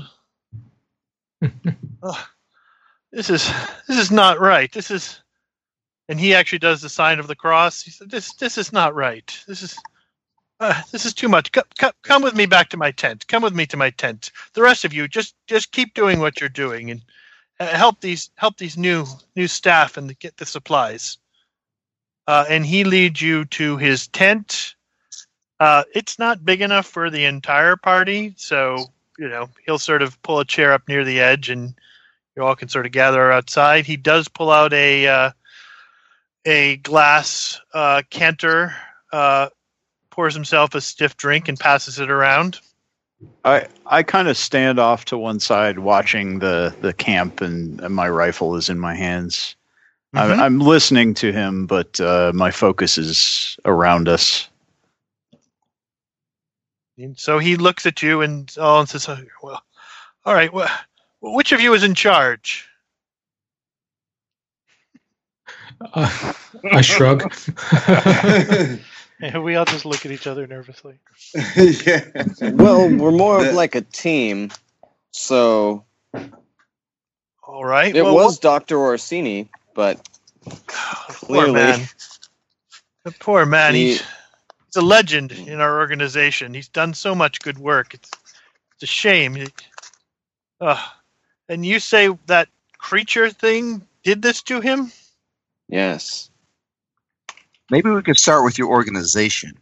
This is not right. This is, and he actually does the sign of the cross. He said, "This is not right. This is too much. Come with me back to my tent. Come with me to my tent. The rest of you, just keep doing what you're doing and help these new staff and get the supplies." And he leads you to his tent. It's not big enough for the entire party, so he'll sort of pull a chair up near the edge, and you all can sort of gather outside. He does pull out a glass canter. Pours himself a stiff drink and passes it around. I kind of stand off to one side watching the camp, and my rifle is in my hands. Mhm. I'm listening to him, but my focus is around us. And so he looks at you and says, "Well, all right. Well, which of you is in charge?" I shrug. We all just look at each other nervously. Yeah. Well, we're more of like a team, so All right. it well, was Dr. Orsini, but poor clearly, man. The poor man. He- He's a legend in our organization. He's done so much good work. It's a shame. And you say that creature thing did this to him? yes. Maybe we could start with your organization.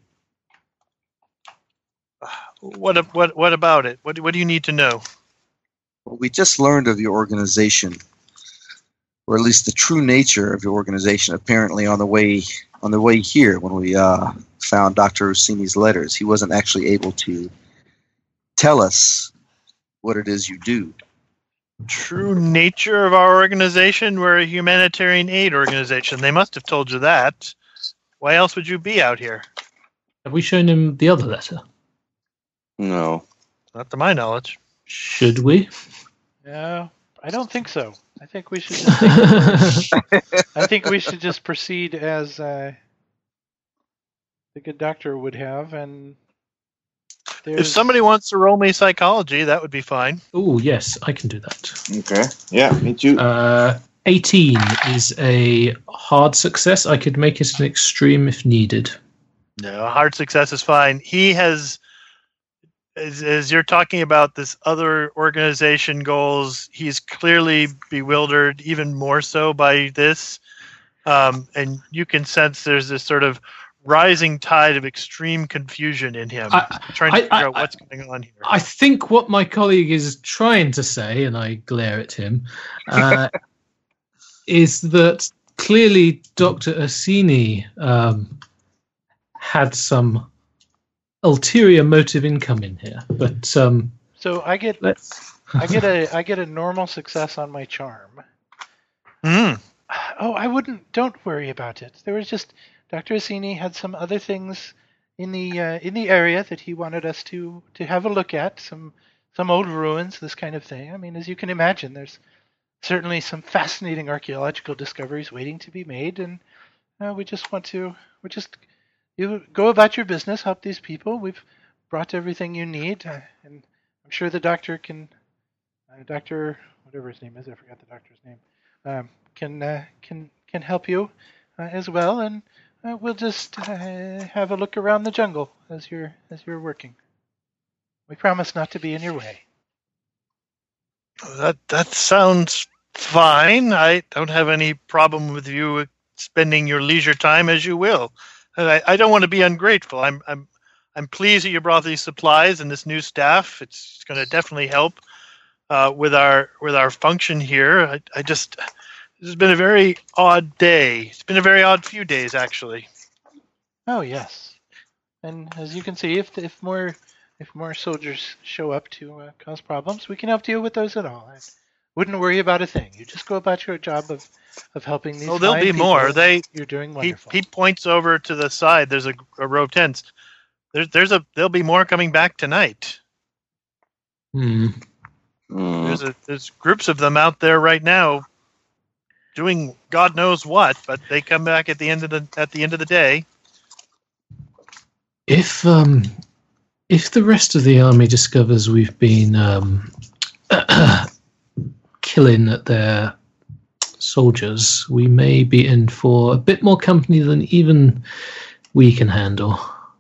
What about it? What do you need to know? Well, we just learned of your organization, or at least the true nature of your organization. Apparently, on the way here, when we found Dr. Orsini's letters, he wasn't actually able to tell us what it is you do. True nature of our organization? We're a humanitarian aid organization. They must have told you that. Why else would you be out here? Have we shown him the other letter? No. Not to my knowledge. Should we? No, I don't think so. I think we should just I think we should just proceed as the good doctor would have, and If somebody wants to roll me psychology, that would be fine. Oh, yes, I can do that. Okay. Yeah, me too. 18 is a hard success. I could make it an extreme if needed. No, hard success is fine. He has, as you're talking about this other organization goals, he's clearly bewildered, even more so by this. And you can sense there's this sort of rising tide of extreme confusion in him, trying to figure out what's going on here. I think what my colleague is trying to say, and I glare at him, is that clearly Dr. Orsini had some ulterior motive income in here. But so I get a normal success on my charm. Mm. Oh, don't worry about it. There was just Dr. Orsini had some other things in the area that he wanted us to have a look at, some old ruins, this kind of thing. I mean, as you can imagine, there's certainly some fascinating archaeological discoveries waiting to be made, and you go about your business, help these people. We've brought everything you need, and I'm sure the doctor can, Doctor whatever his name is, I forgot the doctor's name, can help you as well, and we'll just have a look around the jungle as you're working. We promise not to be in your way. That sounds fine. I don't have any problem with you spending your leisure time as you will. I don't want to be ungrateful. I'm pleased that you brought these supplies and this new staff. It's going to definitely help with our function here. This has been a very odd day. It's been a very odd few days, actually. Oh yes, and as you can see, if more soldiers show up to cause problems, we can help deal with those at all. I wouldn't worry about a thing. You just go about your job of helping these Oh, there'll fine be people. more. You're doing He wonderful. points over to the side. There's a row of tents. There'll be more coming back tonight. There's groups of them out there right now doing God knows what, but they come back at the end of the day. If the rest of the army discovers we've been killing their soldiers, we may be in for a bit more company than even we can handle.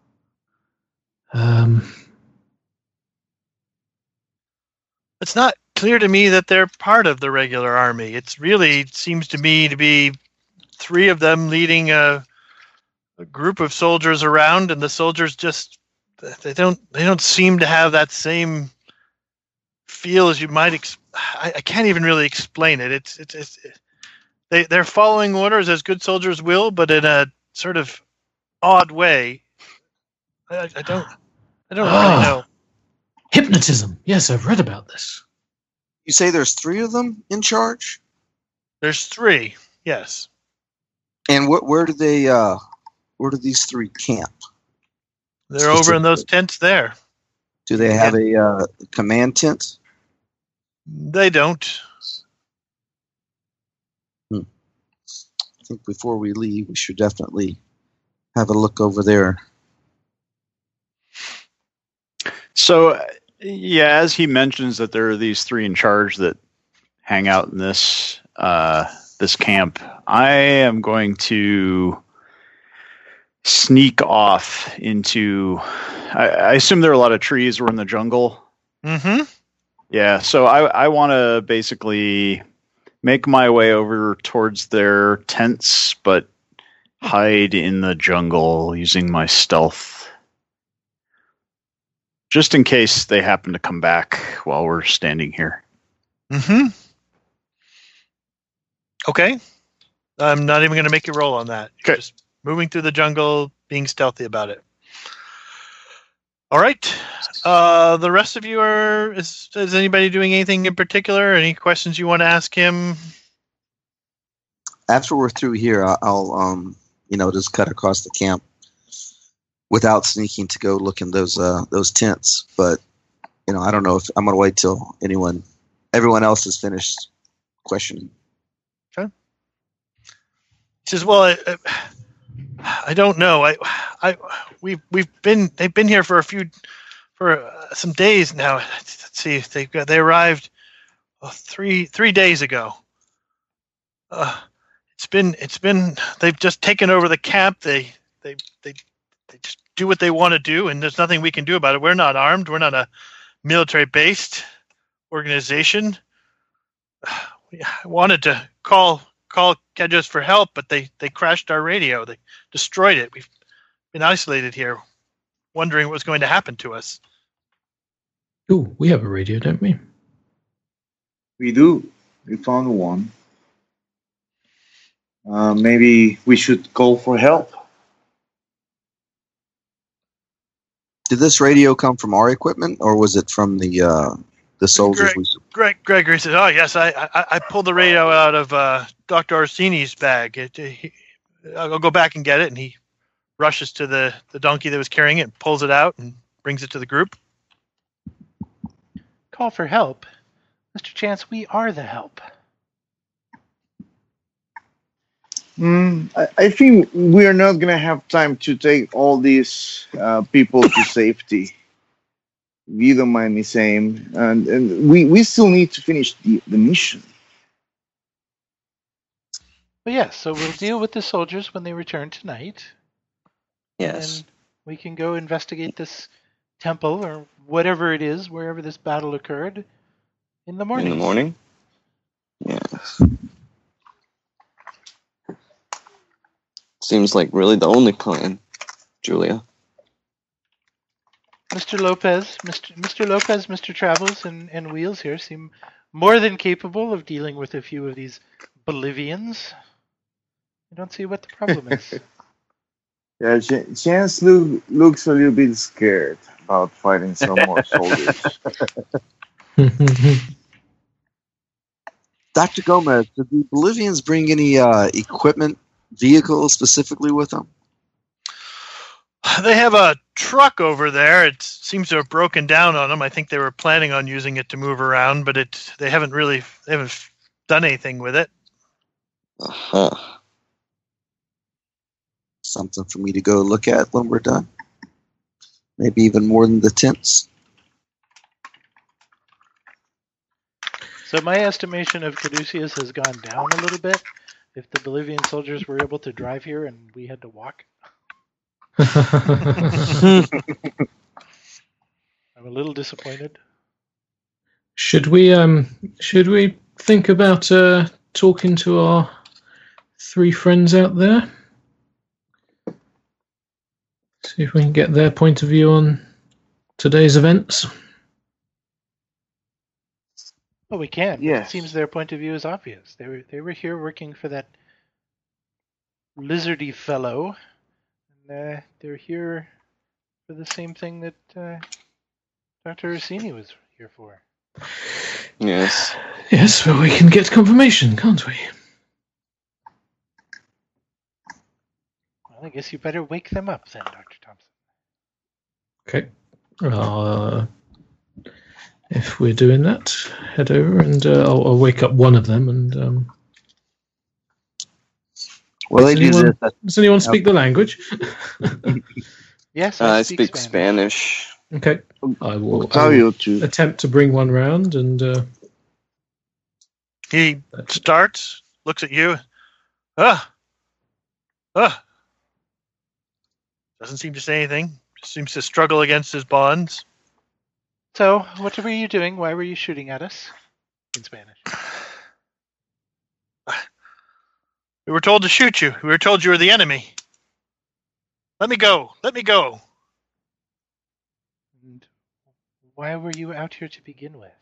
It's not clear to me that they're part of the regular army. It seems to me to be 3 of them leading a group of soldiers around, and the soldiers just they don't seem to have that same feel as you might. I can't even really explain it. They're following orders as good soldiers will, but in a sort of odd way. I don't really know. Hypnotism. Yes, I've read about this. You say there's 3 of them in charge? There's 3, yes. And where do these 3 camp? They're over in those tents there. Do they have a command tent? They don't. I think before we leave, we should definitely have a look over there. So, yeah, as he mentions that there are these 3 in charge that hang out in this camp, I am going to sneak off into. I assume there are a lot of trees. We're in the jungle. Mm-hmm. Yeah, so I want to basically make my way over towards their tents, but hide in the jungle using my stealth. Just in case they happen to come back while we're standing here. Mm-hmm. Okay. I'm not even going to make you roll on that. You're just moving through the jungle, being stealthy about it. All right. The rest of you is anybody doing anything in particular? Any questions you want to ask him? After we're through here, I'll just cut across the camp without sneaking to go look in those tents. But I don't know if I'm going to wait till everyone else has finished questioning. Okay. He says, "Well, I don't know. They've been here for some days now. Let's see, they arrived 3 days ago. It's been they've just taken over the camp. They just do what they want to do, and there's nothing we can do about it. We're not armed. We're not a military-based organization. We wanted to call Kedros for help, but they crashed our radio. They destroyed it. We've been isolated here, wondering what was going to happen to us." Ooh, we have a radio, don't we? We do. We found one. Maybe we should call for help. Did this radio come from our equipment, or was it from the soldiers? Gregory says, "Oh yes, I pulled the radio out of Dr. Orsini's bag. I'll go back and get it." And he rushes to the donkey that was carrying it, and pulls it out, and brings it to the group. Call for help, Mr. Chance. We are the help. I think we are not going to have time to take all these people to safety. If you don't mind me saying, and we still need to finish the mission. But yes, so we'll deal with the soldiers when they return tonight. Yes. And we can go investigate this temple or whatever it is, wherever this battle occurred, in the morning. In the morning? Yes. Seems like really the only plan, Julia. Mr. Lopez, Mr. Travels, and Wheels here seem more than capable of dealing with a few of these Bolivians. I don't see what the problem is. Yeah, Chance looks a little bit scared about fighting some more soldiers. Dr. Gomez, did the Bolivians bring any equipment, vehicles specifically with them? They have a truck over there. It seems to have broken down on them. I think they were planning on using it to move around, but they haven't done anything with it. Uh-huh. Something for me to go look at when we're done. Maybe even more than the tents. So my estimation of Caduceus has gone down a little bit. If the Bolivian soldiers were able to drive here and we had to walk, I'm a little disappointed. Should we think about talking to our 3 friends out there? See if we can get their point of view on today's events. Well, we can. Yes. It seems their point of view is obvious. They were here working for that lizardy fellow, and they're here for the same thing that Dr. Orsini was here for. Yes. Yes, well, we can get confirmation, can't we? Well, I guess you better wake them up then, Dr. Thompson. Okay. If we're doing that, head over and I'll wake up one of them. And Well, they do this. does anyone speak the language? Yes, I speak Spanish. Okay, I will Octavio too. attempt to bring one round and. He starts, looks at you. Doesn't seem to say anything. Seems to struggle against his bonds. So, what were you doing? Why were you shooting at us? In Spanish. We were told to shoot you. We were told you were the enemy. Let me go. Let me go. And why were you out here to begin with?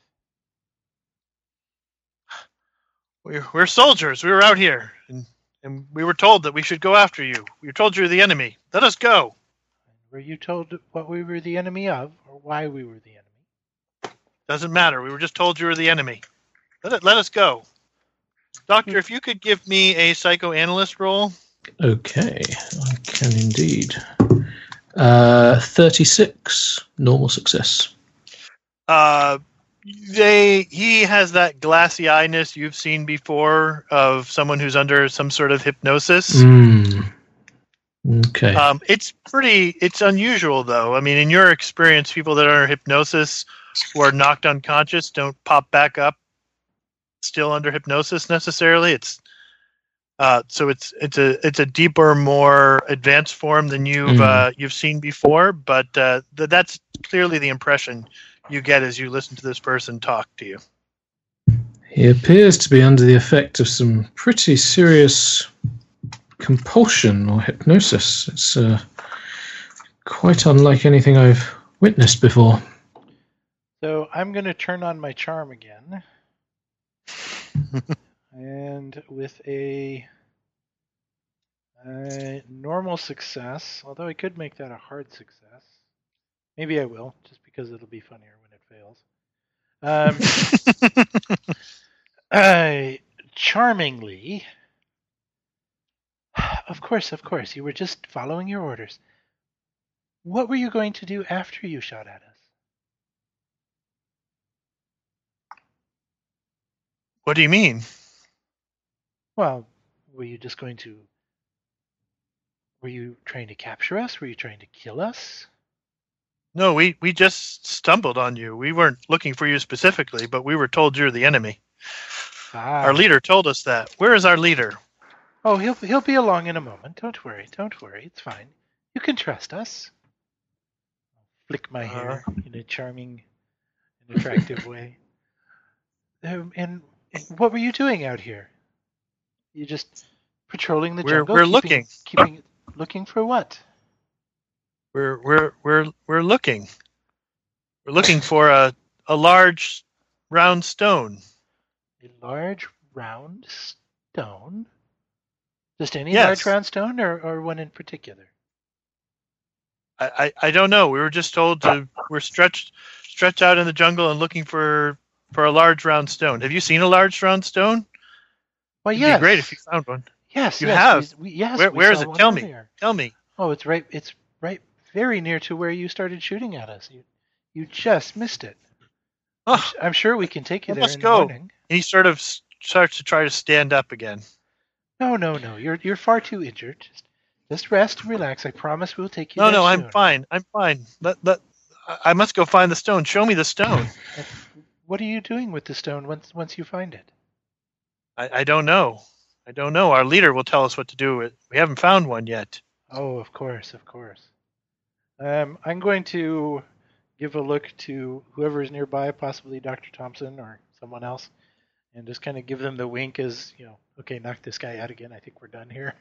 We're soldiers. We were out here, and we were told that we should go after you. We were told you were the enemy. Let us go. Were you told what we were the enemy of, or why we were the enemy? Doesn't matter. We were just told you were the enemy. Let us go. Doctor, if you could give me a psychoanalyst roll. Okay, I can indeed. 36, normal success. He has that glassy eyedness you've seen before of someone who's under some sort of hypnosis. Okay. It's unusual though. I mean, in your experience, people that are under hypnosis who are knocked unconscious don't pop back up still under hypnosis necessarily. It's a deeper, more advanced form than you've seen before, but that's clearly the impression you get as you listen to this person talk to you. He appears to be under the effect of some pretty serious compulsion or hypnosis. It's quite unlike anything I've witnessed before. So I'm going to turn on my charm again. And with a normal success, although I could make that a hard success. Maybe I will, just because it'll be funnier when it fails. Charmingly, of course, you were just following your orders. What were you going to do after you shot at us? What do you mean? Well, were you trying to capture us? Were you trying to kill us? No, we just stumbled on you. We weren't looking for you specifically, but we were told you're the enemy. Our leader told us that. Where is our leader? Oh, he'll be along in a moment. Don't worry. It's fine. You can trust us. I'll flick my hair in a charming and attractive way. And what were you doing out here? You just patrolling the jungle? We're looking. Looking for what? We're looking. We're looking for a large round stone. A large round stone? Just any Yes. large round stone, or one in particular? I don't know. We were just told we're stretched out in the jungle and looking for a large round stone. Have you seen a large round stone? Well, It'd yes. be great if you found one. Yes, You yes, have? Yes. Where is saw it? one Tell me. earlier. Tell me. Oh, it's right very near to where you started shooting at us. You just missed it. Oh, I'm sure we can take you I there must in go. the morning. and he sort of starts to try to stand up again. No. You're far too injured. Just rest and relax. I promise we'll take you there No, soon. I'm fine. I must go find the stone. Show me the stone. What are you doing with the stone once you find it? I don't know. Our leader will tell us what to do with it. We haven't found one yet. Oh, of course. I'm going to give a look to whoever is nearby, possibly Dr. Thompson or someone else, and just kind of give them the wink as, okay, knock this guy out again. I think we're done here.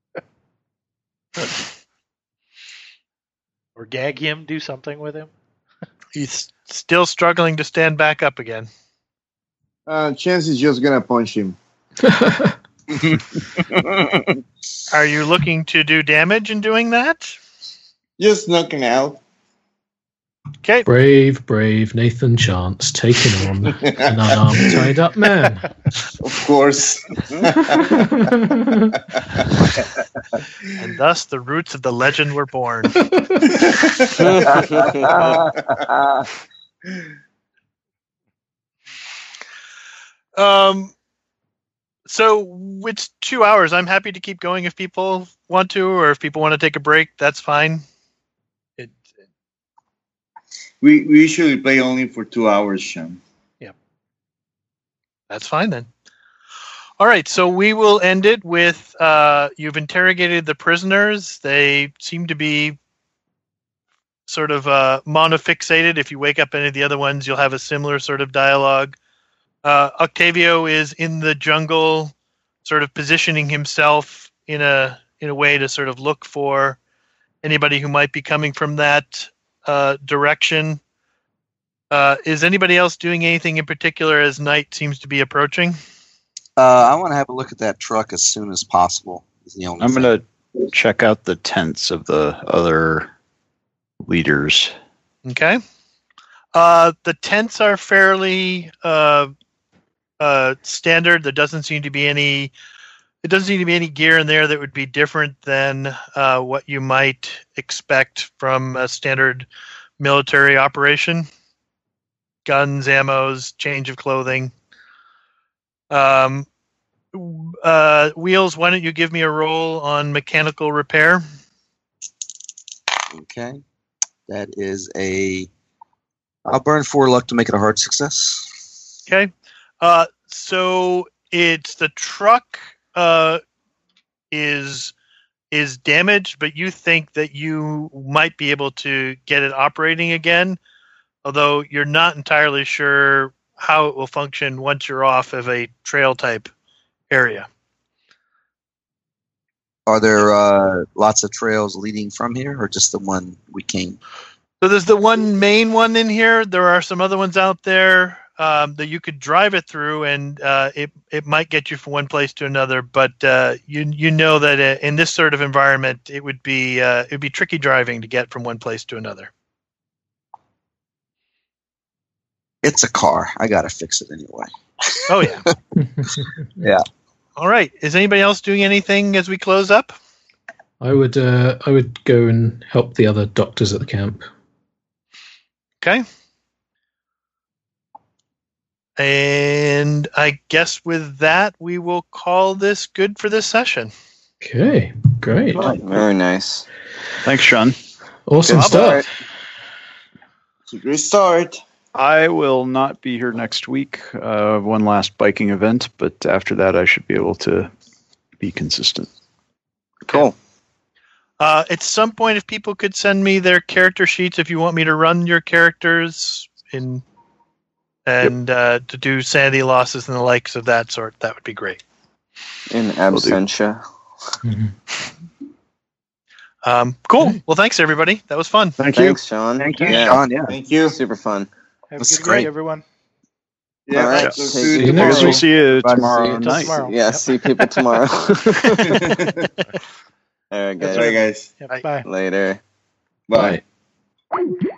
Or gag him, do something with him. He's still struggling to stand back up again. Chance is just gonna punch him. Are you looking to do damage in doing that? Just knocking out. Okay. Brave Nathan Chance taking on an unarmed, tied up man. Of course. And thus the roots of the legend were born. So it's 2 hours. I'm happy to keep going if people want to, or if people want to take a break, that's fine. We usually play only for 2 hours, Sean. Yep. That's fine then. All right, so we will end it with you've interrogated the prisoners. They seem to be sort of monofixated. If you wake up any of the other ones, you'll have a similar sort of dialogue. Octavio is in the jungle, sort of positioning himself in a way to sort of look for anybody who might be coming from that direction. Is anybody else doing anything in particular as night seems to be approaching? I want to have a look at that truck as soon as possible. Is the only I'm thing. going to check out the tents of the other leaders. Okay. The tents are fairly standard. There doesn't seem to be any gear in there that would be different than what you might expect from a standard military operation. Guns, ammos, change of clothing. Wheels, why don't you give me a roll on mechanical repair? Okay. That is I'll burn 4 luck to make it a hard success. Okay. So it's the truck is damaged, but you think that you might be able to get it operating again, although you're not entirely sure how it will function once you're off of a trail type area. Are there lots of trails leading from here, or just the one we came? So there's the one main one in here. There are some other ones out there that you could drive it through, and it might get you from one place to another. But you know that in this sort of environment, it would be tricky driving to get from one place to another. It's a car. I gotta fix it anyway. Oh yeah. Yeah. All right. Is anybody else doing anything as we close up? I would go and help the other doctors at the camp. Okay. And I guess with that, we will call this good for this session. Okay, great. Very nice. Thanks, Sean. Awesome Good stuff. It's a great start. I will not be here next week. One last biking event, but after that, I should be able to be consistent. Cool. At some point, if people could send me their character sheets, if you want me to run your characters to do sanity losses and the likes of that sort, that would be great. In absentia. Cool. Well, thanks everybody. That was fun. Thanks, Sean. Thank you, Yeah. Sean. Yeah. Thank you. Super fun. Have This a is good great. day, everyone. Yeah, All right. so Take see it you easy. I guess tomorrow. we'll see you Bye. tomorrow See you night. tomorrow. Yeah, Yep. see people tomorrow. All right, That's guys. right, guys. Yep, bye. Later. Bye. Bye.